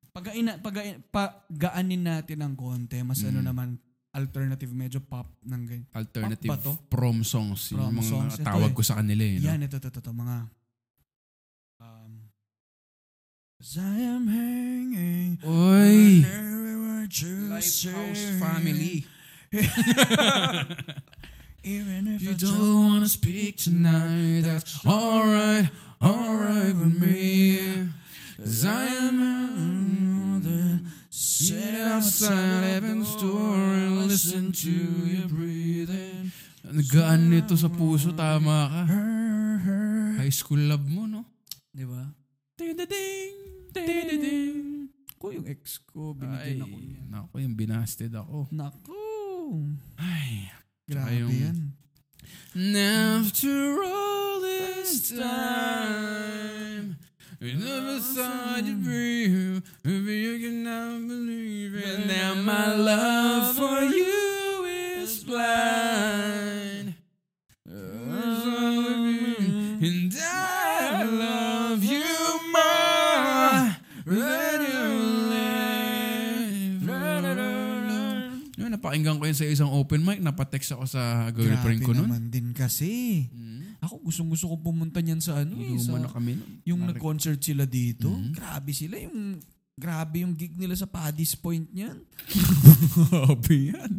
Pagaanin natin ng konti. Mas ano naman, alternative, medyo pop ng ganyan. Alternative Pop ba to? prom songs. Prom Yung mga songs. Ito tawag eh. ko sa kanila eh. No? Yan, ito. Mga... 'Cause I am hanging Oy! on Lifehouse Family. Even if You don't wanna speak tonight, that's alright with me. 'Cause I am the sit outside heaven's door and listen to you breathing. Ang gaan nito sa puso, tama ka. High school love mo, no? Di ba? Ding-ding-ding. Ko yung ex ko, binigyan ako niya. Naku, yung binasted ako. Naku! Ay, Grabe yung- yan. and after all this time, we never thought you'd breathe. Maybe you can now believe it. Now my love for you is blind. And I love you more than you live. yan sa isang open mic, napatext ako sa girlfriend ko Grabe nun. naman din kasi. Ako gustong-gusto ko pumunta niyan sa Luma na kami nun. yung nag-concert sila dito. Grabe sila. Grabe yung gig nila sa Paddy's Point niyan. Grabe yan.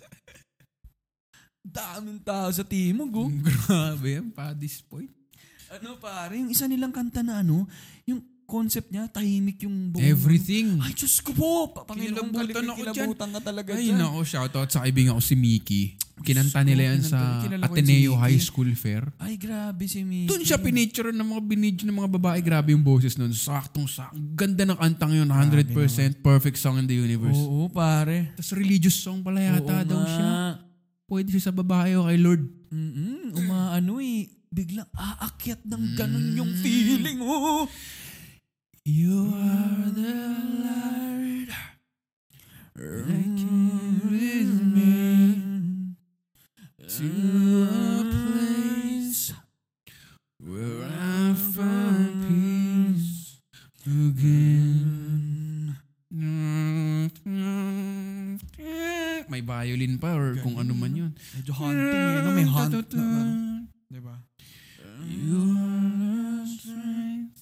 Daming tao sa Timog, oh. Grabe yan, Paddy's Point. Ano pare, yung isa nilang kanta na yung concept niya, tahimik yung buong... Everything. Ay, Diyos ko po! Panginoong Kinilabutan ako dyan. kilabutan ka talaga Ay, dyan. nako, shoutout sa kaibigan ko si Mickey. Kinanta nila yan sa Kilala ko Ateneo si Mickey. High School Fair. Ay, grabe si Mickey. Doon siya pinicture ng mga binidyo ng mga babae. Grabe yung boses nun. Saktong-sakto. Ganda ng kantang yun. 100% perfect song in the universe. Oo, pare. Tapos religious song pala yata daw siya. Pwede siya sa babae o kay Lord. Biglang aakyat ng ganun yung feeling, oh. You are the Lord. With me to a place where I find peace again. May violin pa or kung ano man yun. Medyo haunting, no? May haunt na. Diba? You are the strength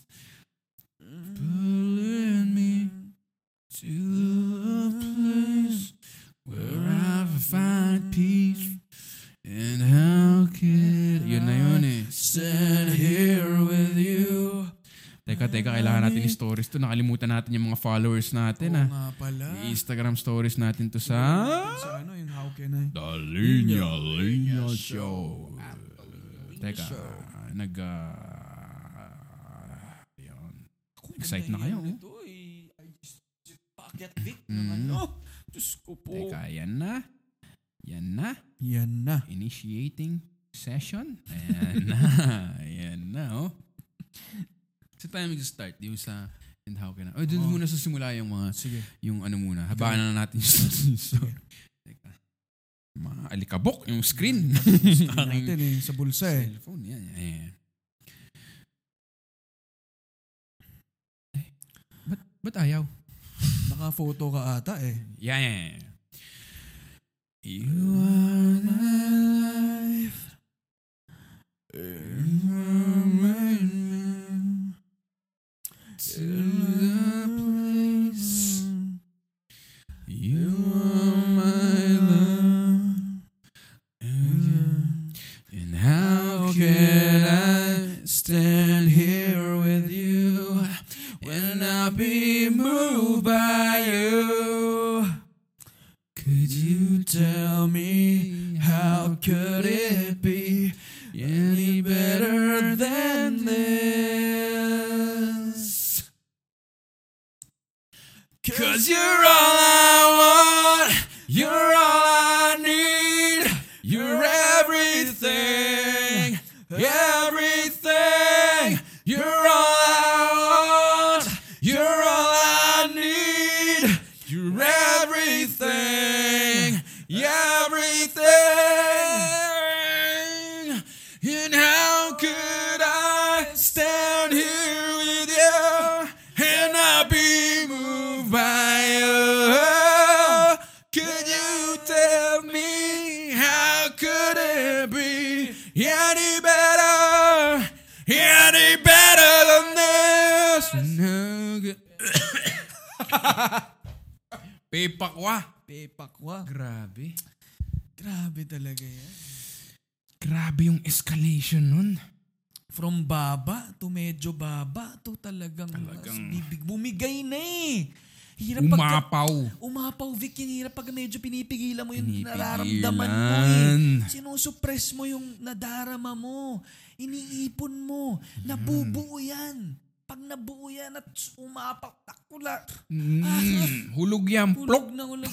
pulling me to a place where I find peace. And how could yun na yun eh. Stand here with you. Teka, kailangan natin yung stories to. Nakalimutan natin yung mga followers natin. Oo nga pala. I-Instagram stories natin to sa Sa yung How Can I? The Linya Show. Teka, yun. Excite na kayo. Packet Vic naman, no? Diyos ko po. Teka, yan na. Yan na. Initiating session. Ayan na, oh. So tayo mag-start yung sa and how can I? Doon muna sa simula yung mga, sige. Yung ano muna. Habaan na natin yung story. Teka. Mga alikabok yung screen. Natin sa bulsa eh. Cellphone, yan. Ba't ayaw? Naka-photo ka ata eh. Yeah. You are my life. To the place. You are my love. And how can I stand here with you when I be moved by you? Could you tell me how could it be any better than this? 'Cause you're all I want, you're all I need, you're everything, everything. You're all I want, you're all I need, you're everything, everything. And how could I stand here with you and not be moved by you? Could you tell me how could it be any better than this? Pepakwa. Grabe. Grabe talaga yan. Grabe yung escalation nun. From baba to medyo baba to talagang bumigay na eh. Hirap Umapaw, Vic. Yung hirap pag medyo pinipigilan mo yung nararamdaman mo eh. Sinusuppress mo yung nadarama mo. Iniipon mo. Nabubuo yan. Pag nabuo yan at umapaw, takula. Hulog yan. Hulog na hulog.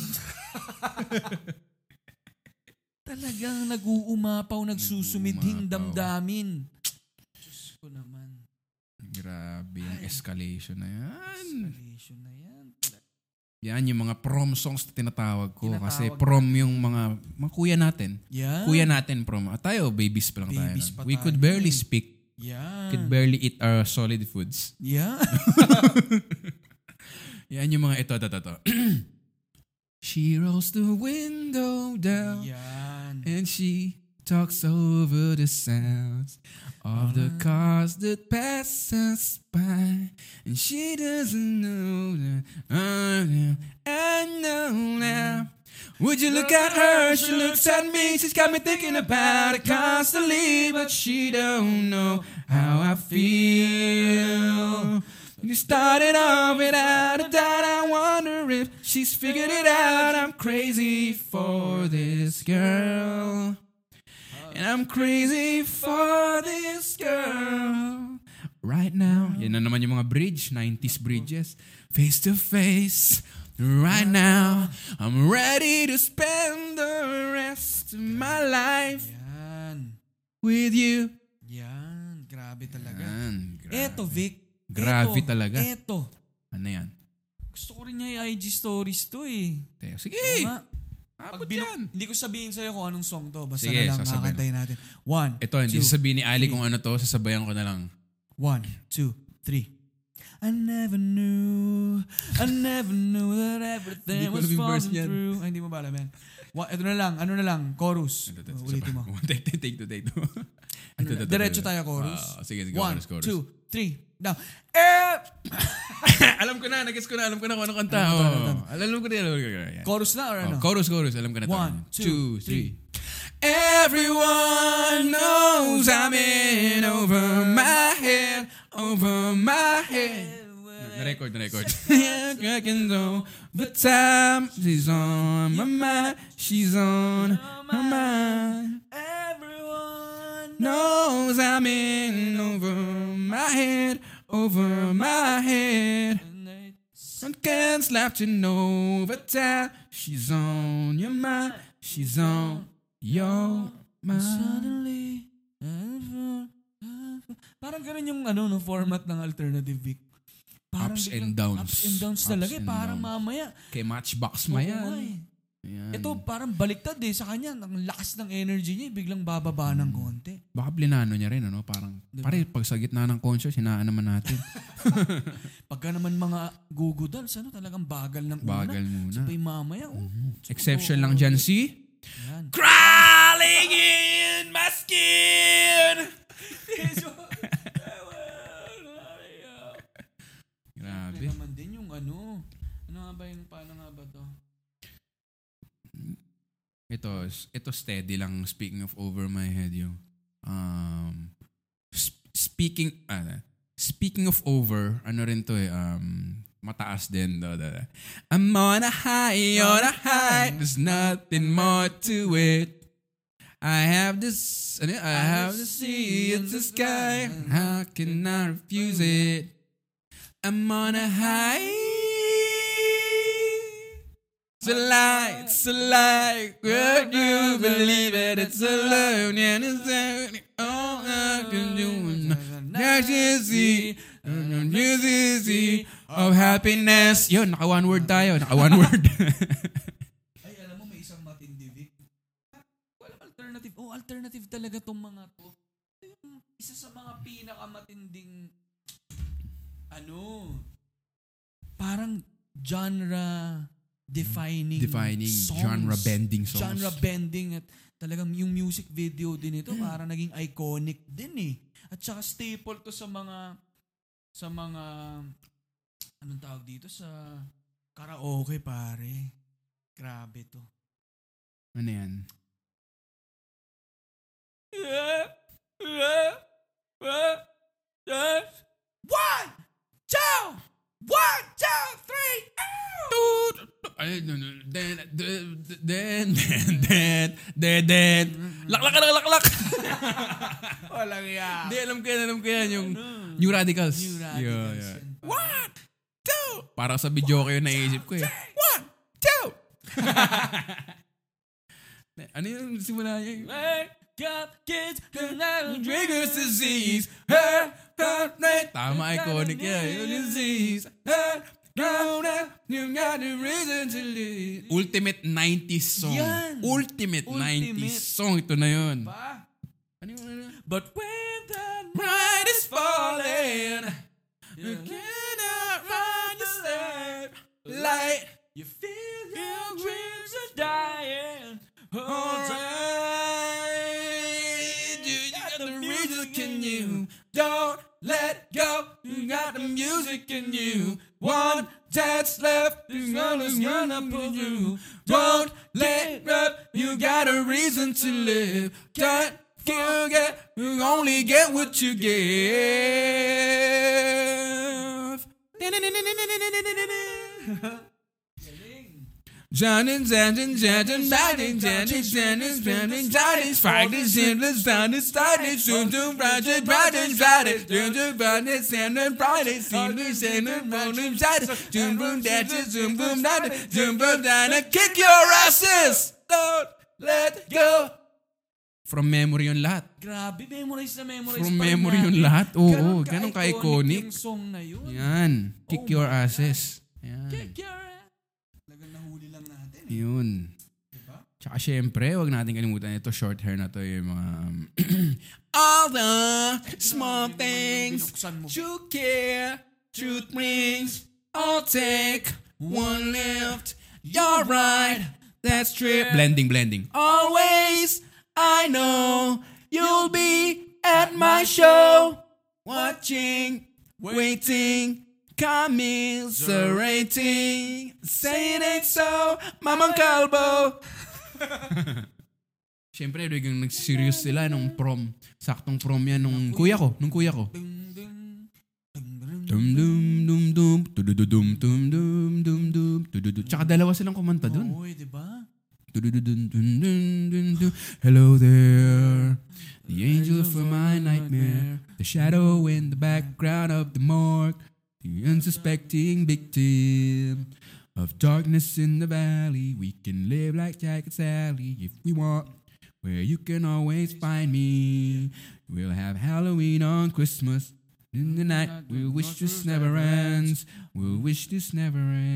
Talagang nag-uumapaw, nagsusumidhing damdamin. Diyos ko naman. Grabe yung escalation na yan. Escalation na yan. Yan yung mga prom songs na tinatawag ko. Kasi prom yung mga kuya natin. Yeah. Kuya natin prom. At tayo, babies pa lang Babies tayo. pa We tayo. could barely speak. Yeah. Could barely eat our solid foods. Yeah. Yan yung mga ito. She rolls the window down Yan. and she talks over the sounds of the cars that pass us by. And she doesn't know that I know now. Would you look at her? She looks at me. She's got me thinking about it constantly, but she don't know how I feel. You started off without a doubt. I wonder if she's figured it out. I'm crazy for this girl. And I'm crazy for this girl. Right now. Yan na naman yung mga bridge. 90s bridges. Face to face. Right now. I'm ready to spend the rest of my life Yan. with you. Yan. Grabe talaga. Yan, grabe. Eto, Vic. Grabe Eto, talaga. Eto. Ano yan? Gusto ko rin niya yung IG stories to eh. Sige. Oo nga. Abot Pag yan. hindi ko sabihin sa'yo kung anong song to. Basta Sige, na lang sasabihin kakantayin natin. 1, Ito, hindi 2, sasabihin ni Ali 3. kung ano to. Sasabayan ko na lang. 1, 2, 3. I never knew that everything Hindi ko was alam yung verse falling niyan. through. Ay, hindi mo ba alam yan? Ito na lang, ano na lang, chorus. Ulitin mo. Take two. Diretso tayo chorus. Sige, 1, chorus. 2, 3, now. Alam ko na kung anong kanta. Alam ko na. Yan. Chorus na or ano? Chorus. Alam ko na. 1, 2, 3. Everyone knows I'm in over my head. Na-record. I can know the time she's on my mind. She's on my mind. Everyone Knows I'm in over my head. I can't slap to know the time she's on your mind. She's on your mind. Suddenly, parang ganun yung no, format ng alternative Vic. Parang Ups biglang and downs. Ups and downs talaga. Ups and Parang downs. mamaya. Kay Matchbox Oo ma nga yan. eh. Yan. Ito parang baliktad sa kanya. Ang lakas ng energy niya. Biglang bababa ng konti. Baka plinano niya rin, ano? Parang, pare, pag sa gitna ng concert, hinaan naman natin. Pagka naman mga gugudals, talagang bagal ng Bagal muna. Sabay mamaya. Exception lang dyan si... Yan. Crawling in my skin! Grabe. Naman din yung ano nga ba yung, paano nga ba to? Ito steady lang, speaking of over my head, yung speaking of over, ano rin to mataas din. I'm on a high, there's nothing more to it. I have to see it's the sky, how can I refuse it? I'm on a high. It's a lie, would you believe it? It's a love, and it's all I can do. Now you see of happiness. Yun, naka one word tayo. Naka one word. Ay, alam mo, may isang matindi, Vic. Walang alternative. Alternative talaga tong mga to. Yung isa sa mga pinakamatinding parang genre-defining songs. Genre-bending songs. Genre-bending at talagang yung music video din ito parang naging iconic din eh. At saka staple to sa mga anong tawag dito? Sa karaoke, pare. Grabe to. Ano yan? One, two, three. Then. Laklak. Walang yan. Hindi, alam ko yan. Yung New Radicals. New Radicals. Yeah. Yan. 1, 2. Parang sa video ko yun naisip ko eh. 1, 2. Ano yung simula niya? Wake up, kids, Trigger's disease. Tama, iconic yan. Your disease. You got the reason to live. Ultimate 90s song. Yan. Ultimate 90s song. Ito na yun. Pa? Ano yung But when the night is falling, you cannot find the light. you feel You your dream Don't let go, you got the music in you. One chance left, it's gonna pull you. Don't let up, you got a reason to live. Can't forget, you only get what you give. Johnny, Johnny, Johnny, Johnny, Johnny, Johnny, Johnny, Johnny, fighting simplest, Johnny, started soon to Friday, Friday, Friday, Johnny, Friday, Sunday, Friday, Sunday, Sunday, morning, Friday, Zoom, boom, dances, zoom, boom, dances, zoom, boom, dances, kick your asses! Don't let go! From memory yun lahat. Grabe, memorize na memorize. From pa rin memory natin. yun lahat. Oo, ganun ka-iconic. Yung song na yun. Yan, kick your asses. Yan. Kick your ass. Talagang nahuli lang natin. Yun. Diba? Tsaka syempre, wag natin kalimutan ito, short hair na to yung mga all the small things Binuksan mo. you care, truth brings, I'll take one left, you're right, that's true. Blending. Always, I know you'll be at my show, watching, waiting, commiserating, say it ain't so, Mama Calvo. Siyempre, biglang nagsiserious sila nung prom. Saktong prom yan nung kuya ko. Dum, dum, Dum dum dum dum tududum dum dum dum dum tududum. Tsaka dalawa silang kumanta dun. Oy, diba? Tudududun dun dun dun dun. Hello there, the angel from my nightmare, the shadow in the background of the morgue, the unsuspecting victim of darkness in the valley. We can live like Jack and Sally if we want, where you can always find me. We'll have Halloween on Christmas. In the night, we'll wish this never ends. We'll wish this never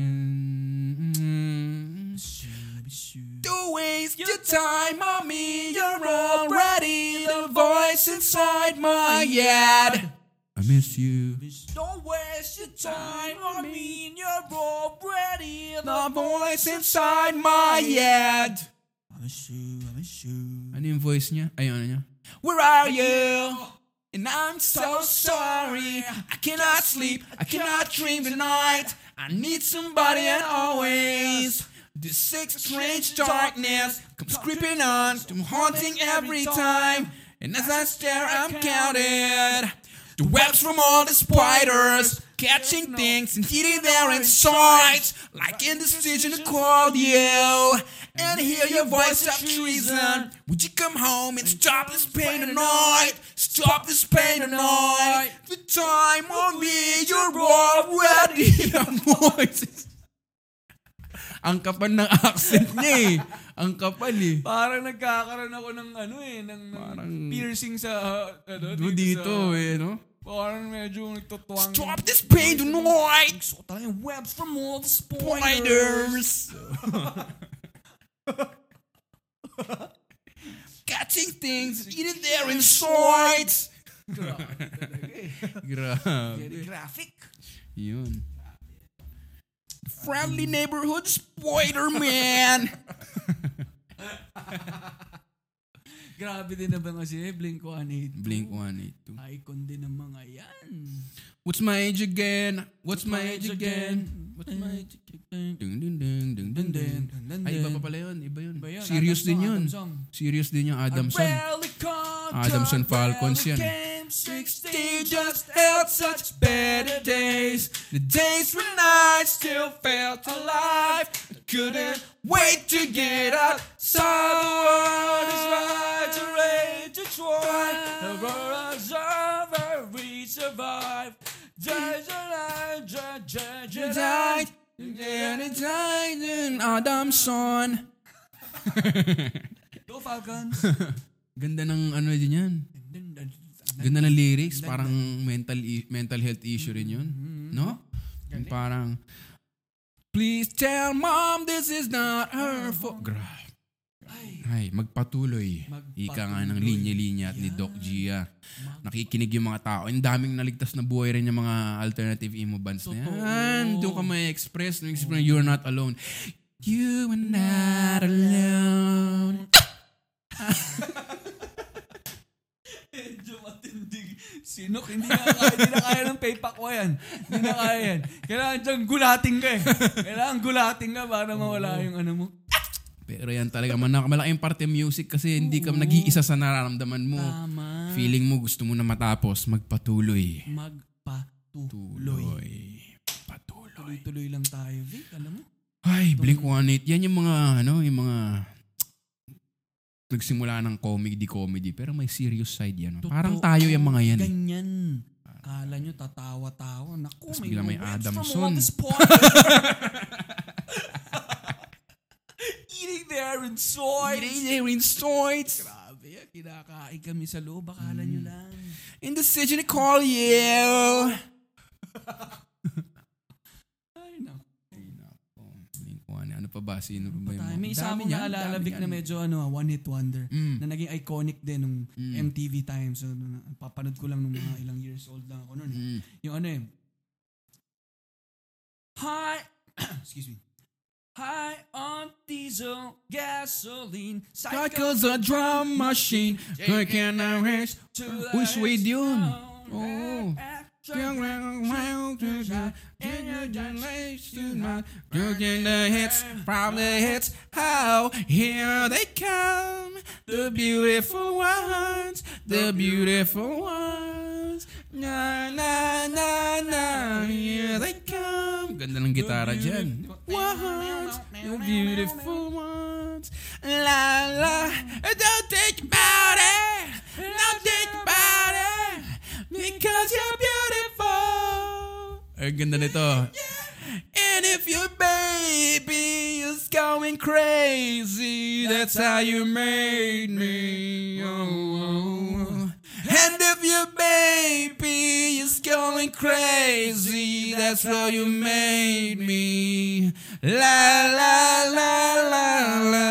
ends. Don't waste your time on me. You're already the voice inside my head. I miss you. Don't waste your time on me. You're already The voice inside my head. I miss you. Ano yung voice niya? Ay, ano niya? Where are you? And I'm so sorry. I cannot sleep. I cannot dream tonight. I need somebody and always. This sick, strange darkness comes creeping on, haunting every time. And as I stare, I'm counted. The webs from all the spiders, catching things and hitting their insides. Like indecision to call you and hear your voice of treason. Would you come home and stop this pain tonight? Stop this pain tonight. The time on me, you're already a voice. Ang kapal ng accent niya eh. Ang kapal eh. Parang nagkakaroon ako ng Parang piercing sa dito eh, no? Parang medyo nagtutuwang. Stop this pain tonight! So talagang webs from all the spiders. Catching things, eating their insides. Grabe. Very graphic. Yun. Friendly neighborhood Spider-Man. Grabe din naman kasi Blink-182. Blink-182. Icon din ng mga yan. What's my age again? What's my age again? What's my age again? Ding ding ding ding ding ding. Ay, iba pa pala yun. Iba yun. Serious din yun. Serious din yung Adamson. Adamson Falcons yan. 60 just held such better days. The days when I still felt alive. I couldn't wait to get up. So the world is right to rage to try. The world is over, we survive. Just alive, just died. Adamson. Go Falcons. Ganda ng ano din yan. Ganda ng lyrics, parang mental health issue rin yun. No? Yung parang, please tell mom this is not her fault. Grabe. Ay, magpatuloy. Ika nga ng linya-linya at ni Doc Gia. Nakikinig yung mga tao. Yung daming naligtas na buhay rin yung mga alternative emo bands na yan. Doon ka may express. You're not alone. You are not alone. Medyo matindi. Sinok, hindi na kaya ng paypack yan. Hindi na kaya yan. Kailangan dyan gulating ka eh. Kailangan gulating ka para mawala yung ano mo. Pero yan talaga, malaking parte music kasi hindi ka nag-iisa sa nararamdaman mo. Tama. Feeling mo gusto mo na matapos, magpatuloy. Magpatuloy. Tuloy-tuloy lang tayo, Vic. Alam mo? Ay, Blink-182. Yan yung mga, yung mga nagsimula ng comedy. Pero may serious side yan. Totoo, parang tayo yung mga yan. Ganyan. Kala nyo tatawa-tawa. Naku, Tapos bigla may Adamson. Eating there in soils. Grabe yan. Kinakain kami sa loob. Akala nyo lang. In the city call you. Ay, naku. Ano pa ba? Sino pa ba yung May isa akong naalala Vic na medyo one hit wonder na naging iconic din nung MTV times. So, papanood ko lang nung mga ilang years old lang ako noon. Yung Hi, excuse me. High on diesel, gasoline, Cycles a drum machine. Taking a race. Who's with you? Oh. Looking the hits from the hits. How here they come, the beautiful ones, Na na na na, here they come. Ganda ng gitara dyan. Ones, the beautiful ones. La la, don't think about it, because you're beautiful. Ay, ganda nito. And if your baby is going crazy, that's how you made me. Oh. And if your baby is going crazy, that's how you made me. La la la la la.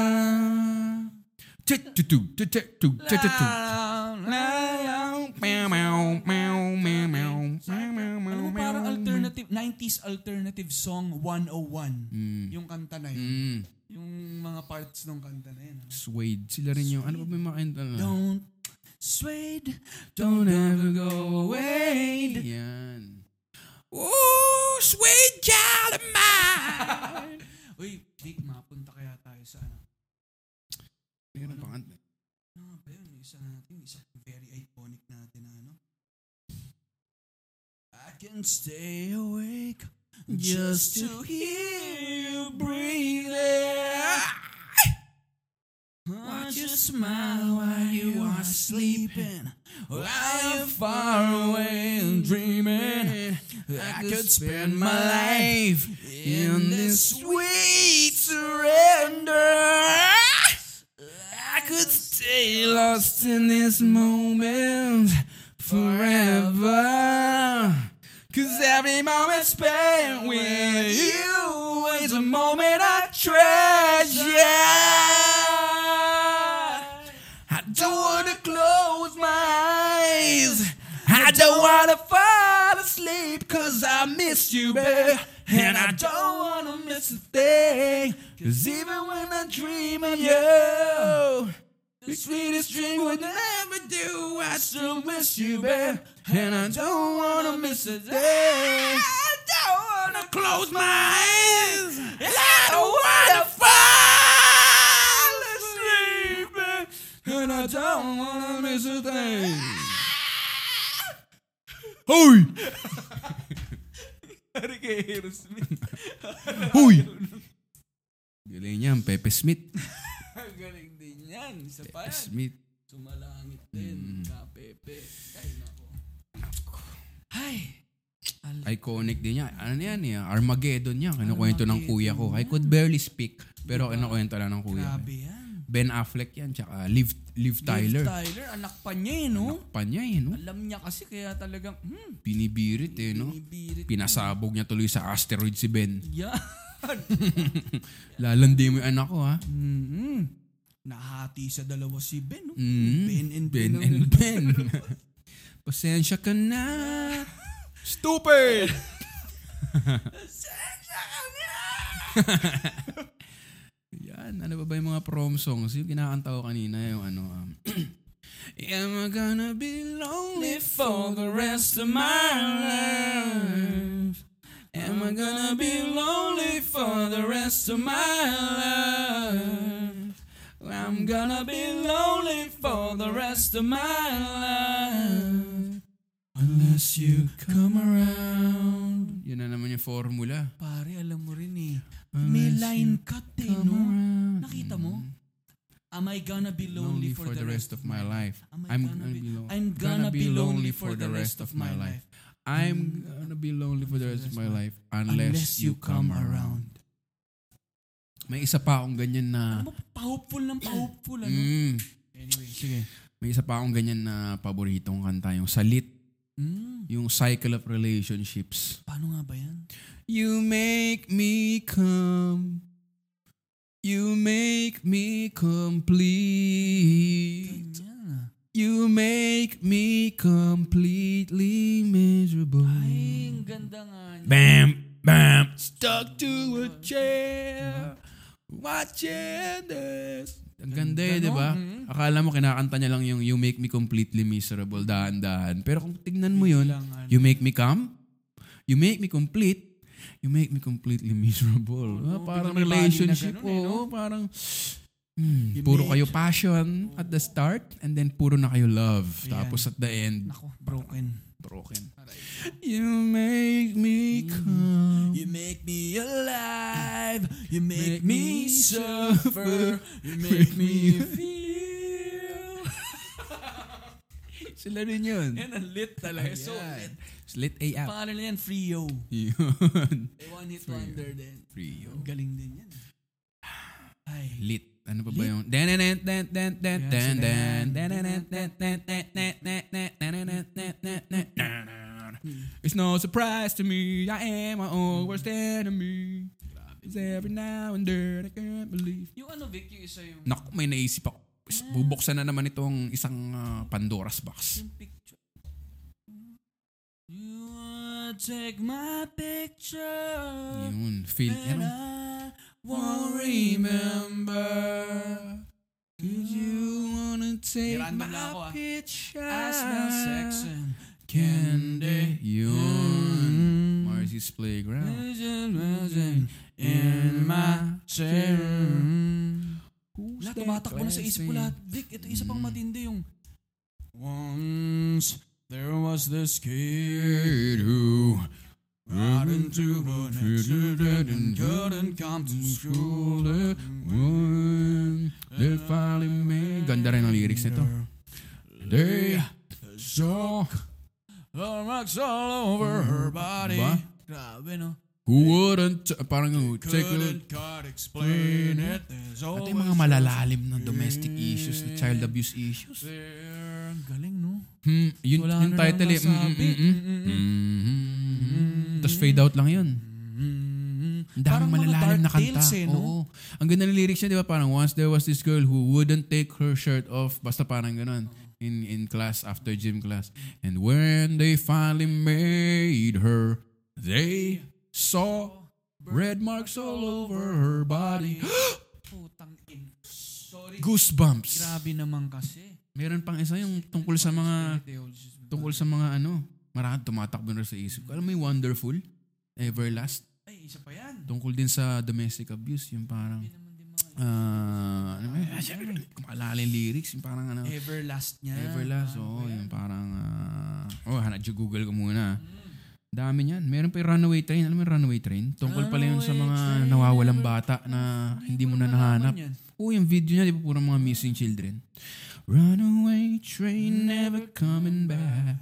Parang alternative 90s alternative song 101. Yung kanta na yun. Yung mga parts ng kanta na yun. Suede. Sila rin yung ano ba may mga kanta na? Don't Suede, don't ever go away. Yan. Ooh, sweet child of mine. Uy, Vic, mapunta kaya tayo sa ano? Meron pa kanta. Ano ba yun? Isa natin, isa very iconic natin na ano? I can stay awake just to hear you breathing. Watch you smile while you are sleeping, while you're far away and dreaming. I could spend my life in this sweet surrender. I could stay lost in this moment forever. 'Cause every moment spent with you is a moment I treasure. I don't wanna close my eyes, I don't wanna fall asleep, 'cause I miss you, babe. And I don't wanna miss a thing, 'cause even when I dream of you, the sweetest dream would never do, I still miss you, babe. And I don't wanna miss a thing, I don't wanna close my eyes, and I don't wanna fall asleep, babe. And I don't wanna miss a thing. Hoy! Hari kay Aerosmith. Hoy! Galing yan, Pepe Smith. Galing din yan. Isa pa Pepe yan. Smith. Sumalangit din. Ka-Pepe. Ay, nako. Ay. Iconic din yan. Ano yan eh? Armageddon yan. Kinukwento ng kuya ko. I could barely speak. Pero kinukwento lang ng kuya. Grabe yan. Ben Affleck yan. Tsaka Liv Tyler. Liv Tyler. Anak pa niya eh, no? Anak pa niya eh, no? Alam niya kasi kaya talagang, Binibirit eh, no? binibirit. Pinasabog niya tuloy sa asteroid si Ben. Yan. Lalandi mo yung anak ko, ha? Nahati sa dalawa si Ben, no? Ben and Ben. Pasensya ka na. Stupid! Pasensya ka na! Yan, ano ba yung mga prom songs? Yung kinakanta ko kanina, yung ano, Am I gonna be lonely for the rest of my life? Am I gonna be lonely for the rest of my life? I'm gonna be lonely for the rest of my life. Unless you come around. Yun na naman yung formula. Pare, alam mo rin eh. May line cut eh, no? Nakita mo? Am I gonna be lonely for the rest of my life? I'm gonna be lonely for the rest of my life. I'm gonna be lonely for the rest of my life unless you come around. May isa pa akong ganyan na... Ano, pa-hopeful ng pa-hopeful, ano? Anyway, sige. May isa pa akong ganyan na paboritong kanta, yung Salit. Yung Cycle of Relationships. Paano nga ba yan? You make me come. You make me complete. Ganyan. You make me completely miserable. Ay, ang ganda nga niya. Bam, bam. Stuck to a chair. Watching this. Ang ganda eh, di ba? Akala mo kinakanta niya lang yung You Make Me Completely Miserable, dahan-dahan. Pero kung tignan mo yun, You Make Me Come, You Make Me Complete, You Make Me Completely Miserable. Parang relationship. Parang puro kayo passion at the start and then puro na kayo love. Tapos at the end, Nako, broken. You make me come. You make me alive. You make me suffer. You make me feel. Sila rin yun. Yan ang lit talaga. So lit. Lit AF. Pangalan na yan, Frio. Yun. One hit wonder din. Frio. Ang galing din yan. Ay. Lit. Ano pa ba yung... It's no surprise to me. I am my own worst enemy. It's every now and then I can't believe. Yung ano, Vic, yung isa yung... Naku, may naisip ako. Bubuksan na naman itong isang Pandora's box. Yung picture. You wanna take my picture. Yun. Feel. And I won't remember. Could you wanna take Random lang ako, my picture? I smell sex and candy. Yun. Marcy's Playground. in my chair. Lahat tumatakbo na sa isip ko lahat. Vic, ito isa pang matindi yung once there was this kid who got into an accident and couldn't come to school. They finally made... Ganda rin ang lyrics nito. They saw the marks all over her body. Ba? Grabe, no? Who wouldn't... Parang take a... Can't explain it. There's At yung mga malalalim na domestic issues, na child abuse issues. there. Galing, no? Yun Wala yung na title eh. lang nasabi. Tapos fade out lang yun. Ang daming Parang mga malalalim na Dark kanta. Tales, no? Oo. Ang ganda ng lyrics niya, di ba? Parang once there was this girl who wouldn't take her shirt off. Basta parang ganun. In class, after gym class. And when they finally made her, they saw red marks all over her body. Putang in. Sorry. Goosebumps. Grabe naman kasi. Meron pang isa yung tungkol sa mga ano, marami tumatakbo na sa isip ko. Alam mo yung Wonderful? Everlast? Ay, isa pa yan. Tungkol din sa domestic abuse. Yung parang, ano ba yun? Kung maalala yung lyrics, yung parang ano. Everlast niya. Everlast, yung parang, Google ko muna. Dami niyan. Meron pa yung Runaway Train. Alam mo yung Runaway Train? Tungkol pala yun sa mga nawawalang bata na hindi mo na nahanap. Oo, yung video niya, di ba puro mga missing children. Runaway train never coming back.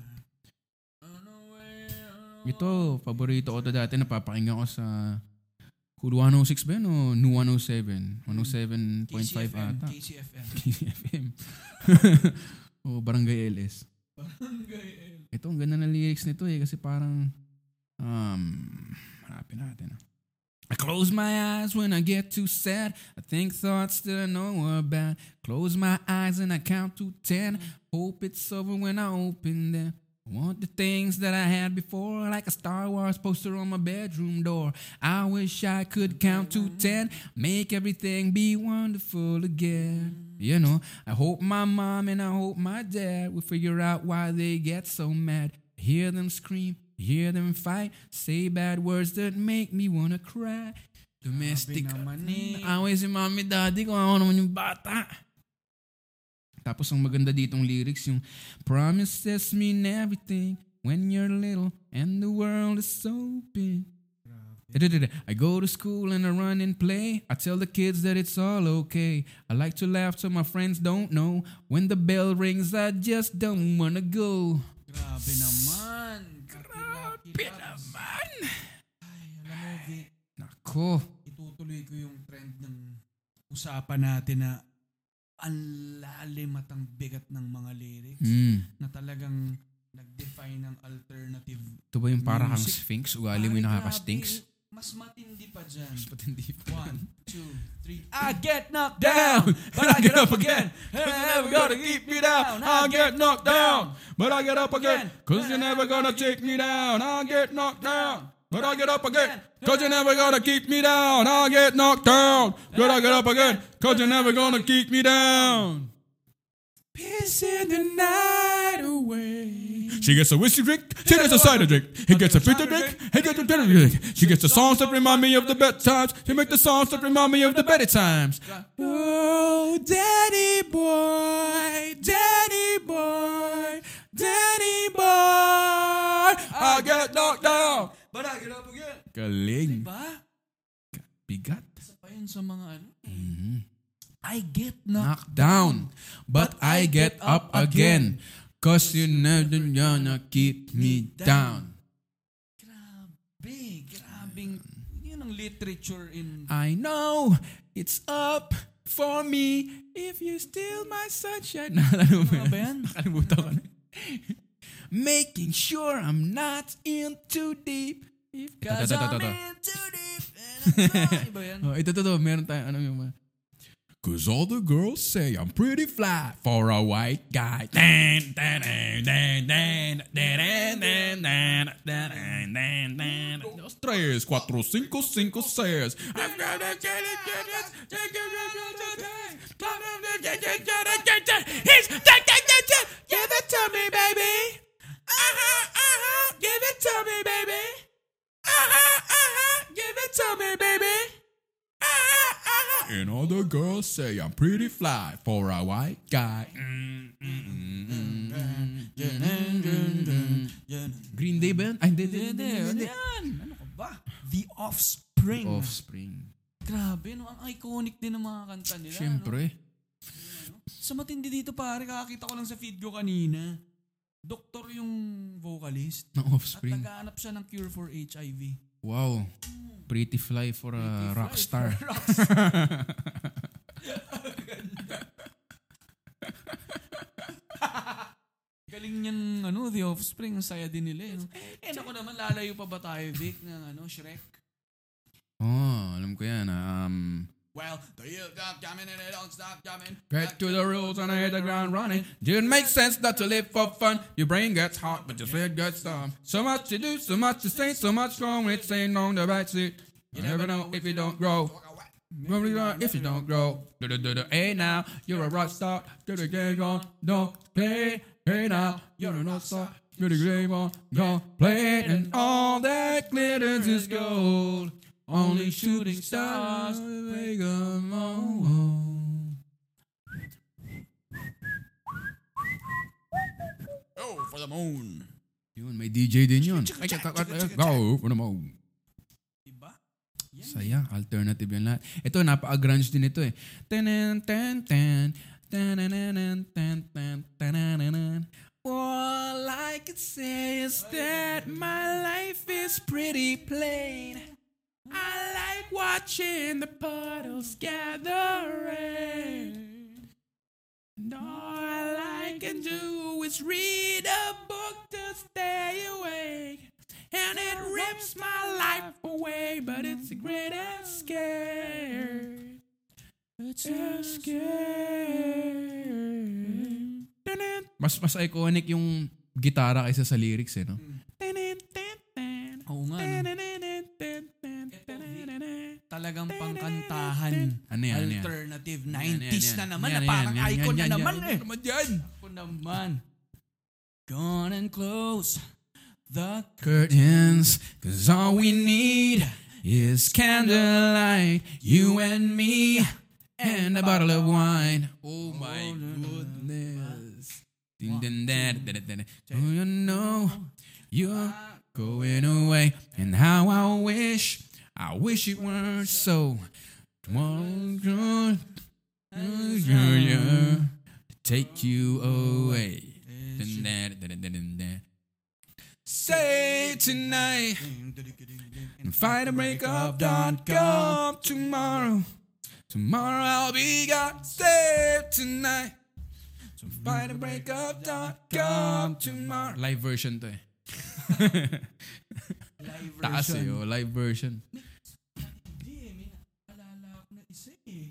Ito, paborito ko to dati. Napapakinggan ko sa Cool 106 ba yun o New 107? 107.5 ata. KCFM. O Barangay LS. Ito, ang ganda ng lyrics nito eh. Kasi parang, hanapin natin. I close my eyes when I get too sad. I think thoughts that I know are bad. Close my eyes and I count to 10. Hope it's over when I open them. I want the things that I had before, like a Star Wars poster on my bedroom door. I wish I could count to 10, make everything be wonderful again. You know, I hope my mom and I hope my dad will figure out why they get so mad. Hear them scream, hear them fight, say bad words that make me wanna cry. Domestic. Away si mami daddy kung ako naman yung bata. Tapos ang maganda ditong lyrics yung promises mean everything when you're little and the world is so big. I go to school and I run and play. I tell the kids that it's all okay. I like to laugh so my friends don't know. When the bell rings, I just don't wanna go. Grabe naman. Grabe naman. Ay, alam mo, Vic, Nako. itutuloy ko yung trend ng usapan natin na ang lalim at ang bigat ng mga lyrics na talagang nag-define ng alternative. Ito ba yung para kang music? sphinx? Ugali mo yung nakaka-stinks? Mas matindi pa dyan. Mas matindi pa. 1, 2, 3. I get knocked down, but I get up again. And you're never gonna keep me down. I get knocked down, but I get up again. Cause you're never gonna take me down. I get knocked down, but I get up again. Cause you're never gonna keep me down. I get knocked down, but I get up again. Cause you're never gonna keep me down. Pissing the night away. She gets a whiskey drink, she gets a cider drink. He gets a filter drink, he gets a dinner drink. She gets the songs that remind me of the bedtimes. She makes the songs that remind me of the better times. Oh, daddy boy, daddy boy, daddy boy. I get knocked down, but I get up again. Galing. Diba? Bigat. Isa pa yun sa mga ano. I get Knocked down, but I get up again. Cause you never gonna keep me down. Grabing, yun ang literature in... I know it's up for me if you steal my sunshine. Nakalimutan Ano ba yan? Nakalimutan ko na. Making sure I'm not in too deep. Cause I'm in too deep. Iba yan? Oh, ito, meron tayong ano yung mga. Cause all the girls say I'm pretty fly for a white guy. Dos, tres, cuatro, cinco, cinco, seis. I'm gonna get it. Give it to me, baby. Give it to me, baby. Give it to me, baby. And all the girls say I'm pretty fly for a white guy. Green Day ba yan? Ay, hindi. Ano ka ba? The Offspring. Offspring. Grabe, no? Ang iconic din ng mga kanta nila. Siyempre. No? Sa matindi dito, pare, kakakita ko lang sa feed ko kanina. Doktor yung vocalist. Ng At Offspring. naghahanap siya ng cure for HIV. Wow. Pretty fly for a rock star. Galing niyan, The Offspring, ang saya din nila. Naku naman, lalayo pa ba tayo, Vic, ng Shrek? Oh, alam ko yan. Well, the years stop coming and they don't stop coming. Get to the rules and I hit the ground running. Didn't make sense not to live for fun. Your brain gets hot, but your head gets dumb. So much to do, so much to say, so much wrong with saying on the back seat. You never know if you don't grow. If you don't grow. Hey now, you're a rock star. Do the game on, don't play. Hey now, you're a rock star. Do the game on, don't play. And all that glitters is gold. Only shooting stars make a moan. Oh, for the moon. Yun, may DJ din yun. Go for the moon. Diba? Saya, alternative yan lahat. Ito, napaka-grunge din ito eh. All I can say is that my life is pretty plain. I like watching the puddles gathering. And all I can do is read a book to stay awake. And it rips my life away, but it's a great escape. It's escape. Mas iconic yung gitara kaysa sa lyrics no? Oo nga, no? Talagang pangkantahan. Ano yan? Alternative. Yan, 90s yan. na naman. Yan, Parang yan, icon yan, na yan, naman yan. eh. Ano naman yan? Ako naman. Gone and close the Curtains, 'cause all we need is candlelight, you and me, and a bottle of wine. Oh my goodness. Ding, ding, ding, ding, ding, ding. Oh, you know, you're going away, and how I wish it weren't so. Tomorrow's good, to take you away. Dun, dun, dun, dun, dun, dun. Say tonight, and fight a breakup, don't come tomorrow. Tomorrow I'll be gone. Say tonight, so fight a breakup, don't come tomorrow. Live version to eh. live Taas eh, version. live version. Hindi, may naalala ako na isa eh.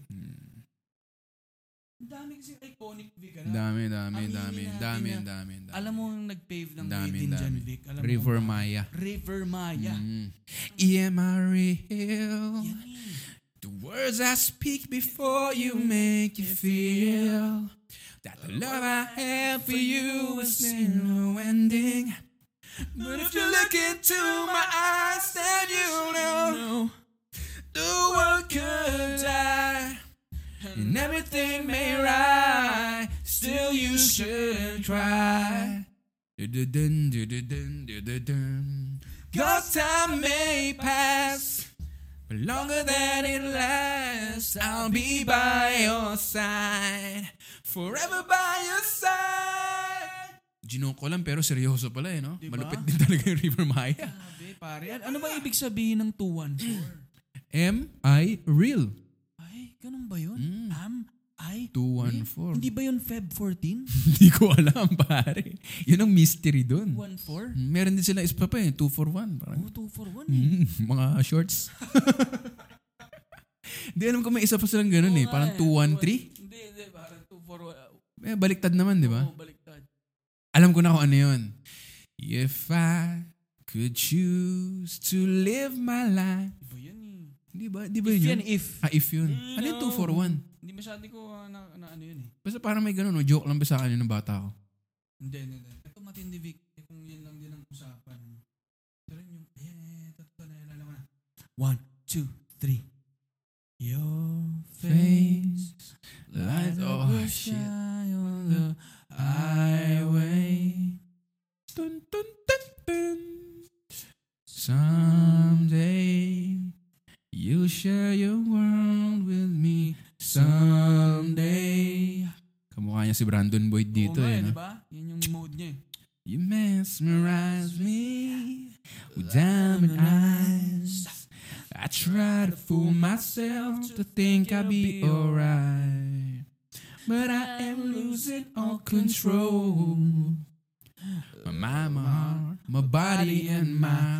Ang dami kasi iconic, Vic. Dami. Alam mo yung nag-pave ng Dami, way din dyan, dami. Vic. Alam mo River kung Maya. River Maya. Am I real? Yan eh. The words I speak before you make you feel that the love I have for you is no ending. But if you look into my eyes, then you know the world could die and everything may right. Still, you should try. Your time may pass, but longer than it lasts, I'll be by your side, forever by your side. Gino ko lang pero seryoso pala eh, no? Diba? Malupit din talaga yung River Maya. Grabe, pare. Ano ba ibig sabihin ng 214? Am I real? Ay, ganun ba yun? Am I 214. Hindi ba yun Feb 14? Hindi ko alam, pare. Yun ang mystery dun. 214? Meron din sila ispa pa eh, 241. Parang, Oh, 241 eh. mga shorts. Hindi alam ko may isa pa silang ganun eh. Parang 213. Hindi, parang 241. Baliktad naman, di ba? Oo, baliktad. Alam ko na kung ano yun. If I could choose to live my life. Iba yan eh. Di ba? Di ba If yun? yan, if. If yun. Ano yung 241? Hindi masyado ko na ano yun eh. Basta parang may ganun, no? Joke lang ba sa akin yun ng bata ko? Hindi. Ito matindi, Vic. Kung yan lang din ang usapan. Ito rin yung, ito na yan alam mo na. 1, 2, 3. Your face Light, oh shit. on the highway. Dun, dun, dun, dun. Someday you'll share your world with me. Someday. Kamukha niya si Brandon Boyd dito Oo nga eh. No? diba? Yan yung mode niya eh. You mesmerize me with diamond eyes. I try to fool myself to think I'll be alright, but I am losing all control. My mind, my heart, my body and my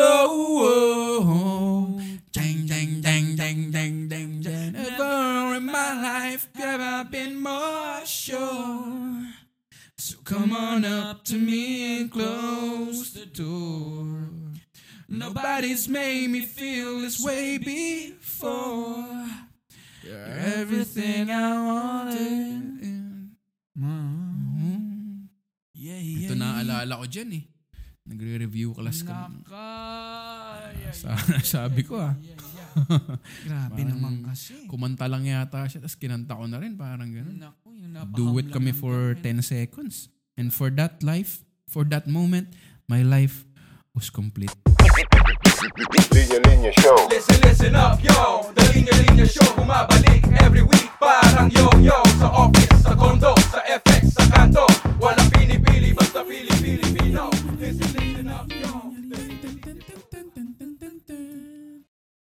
soul. Dang, dang, dang, dang, dang, dang, dang. Never in my life have I been more sure. So come on up to me and close the door. Nobody's made me feel this way before. You're everything I wanted. Ito naaalala ko dyan eh. Nagre-review class ka. Sabi ko Grabe naman kasi. Kumanta lang yata siya, tapos kinanta ko na rin, parang gano'n. Naku, yung Do it kami for 10 seconds. And for that life, for that moment, my life was complete. Linya Show. Listen up, yo. The Linya Show bumabalik every week. Parang yo-yo sa office.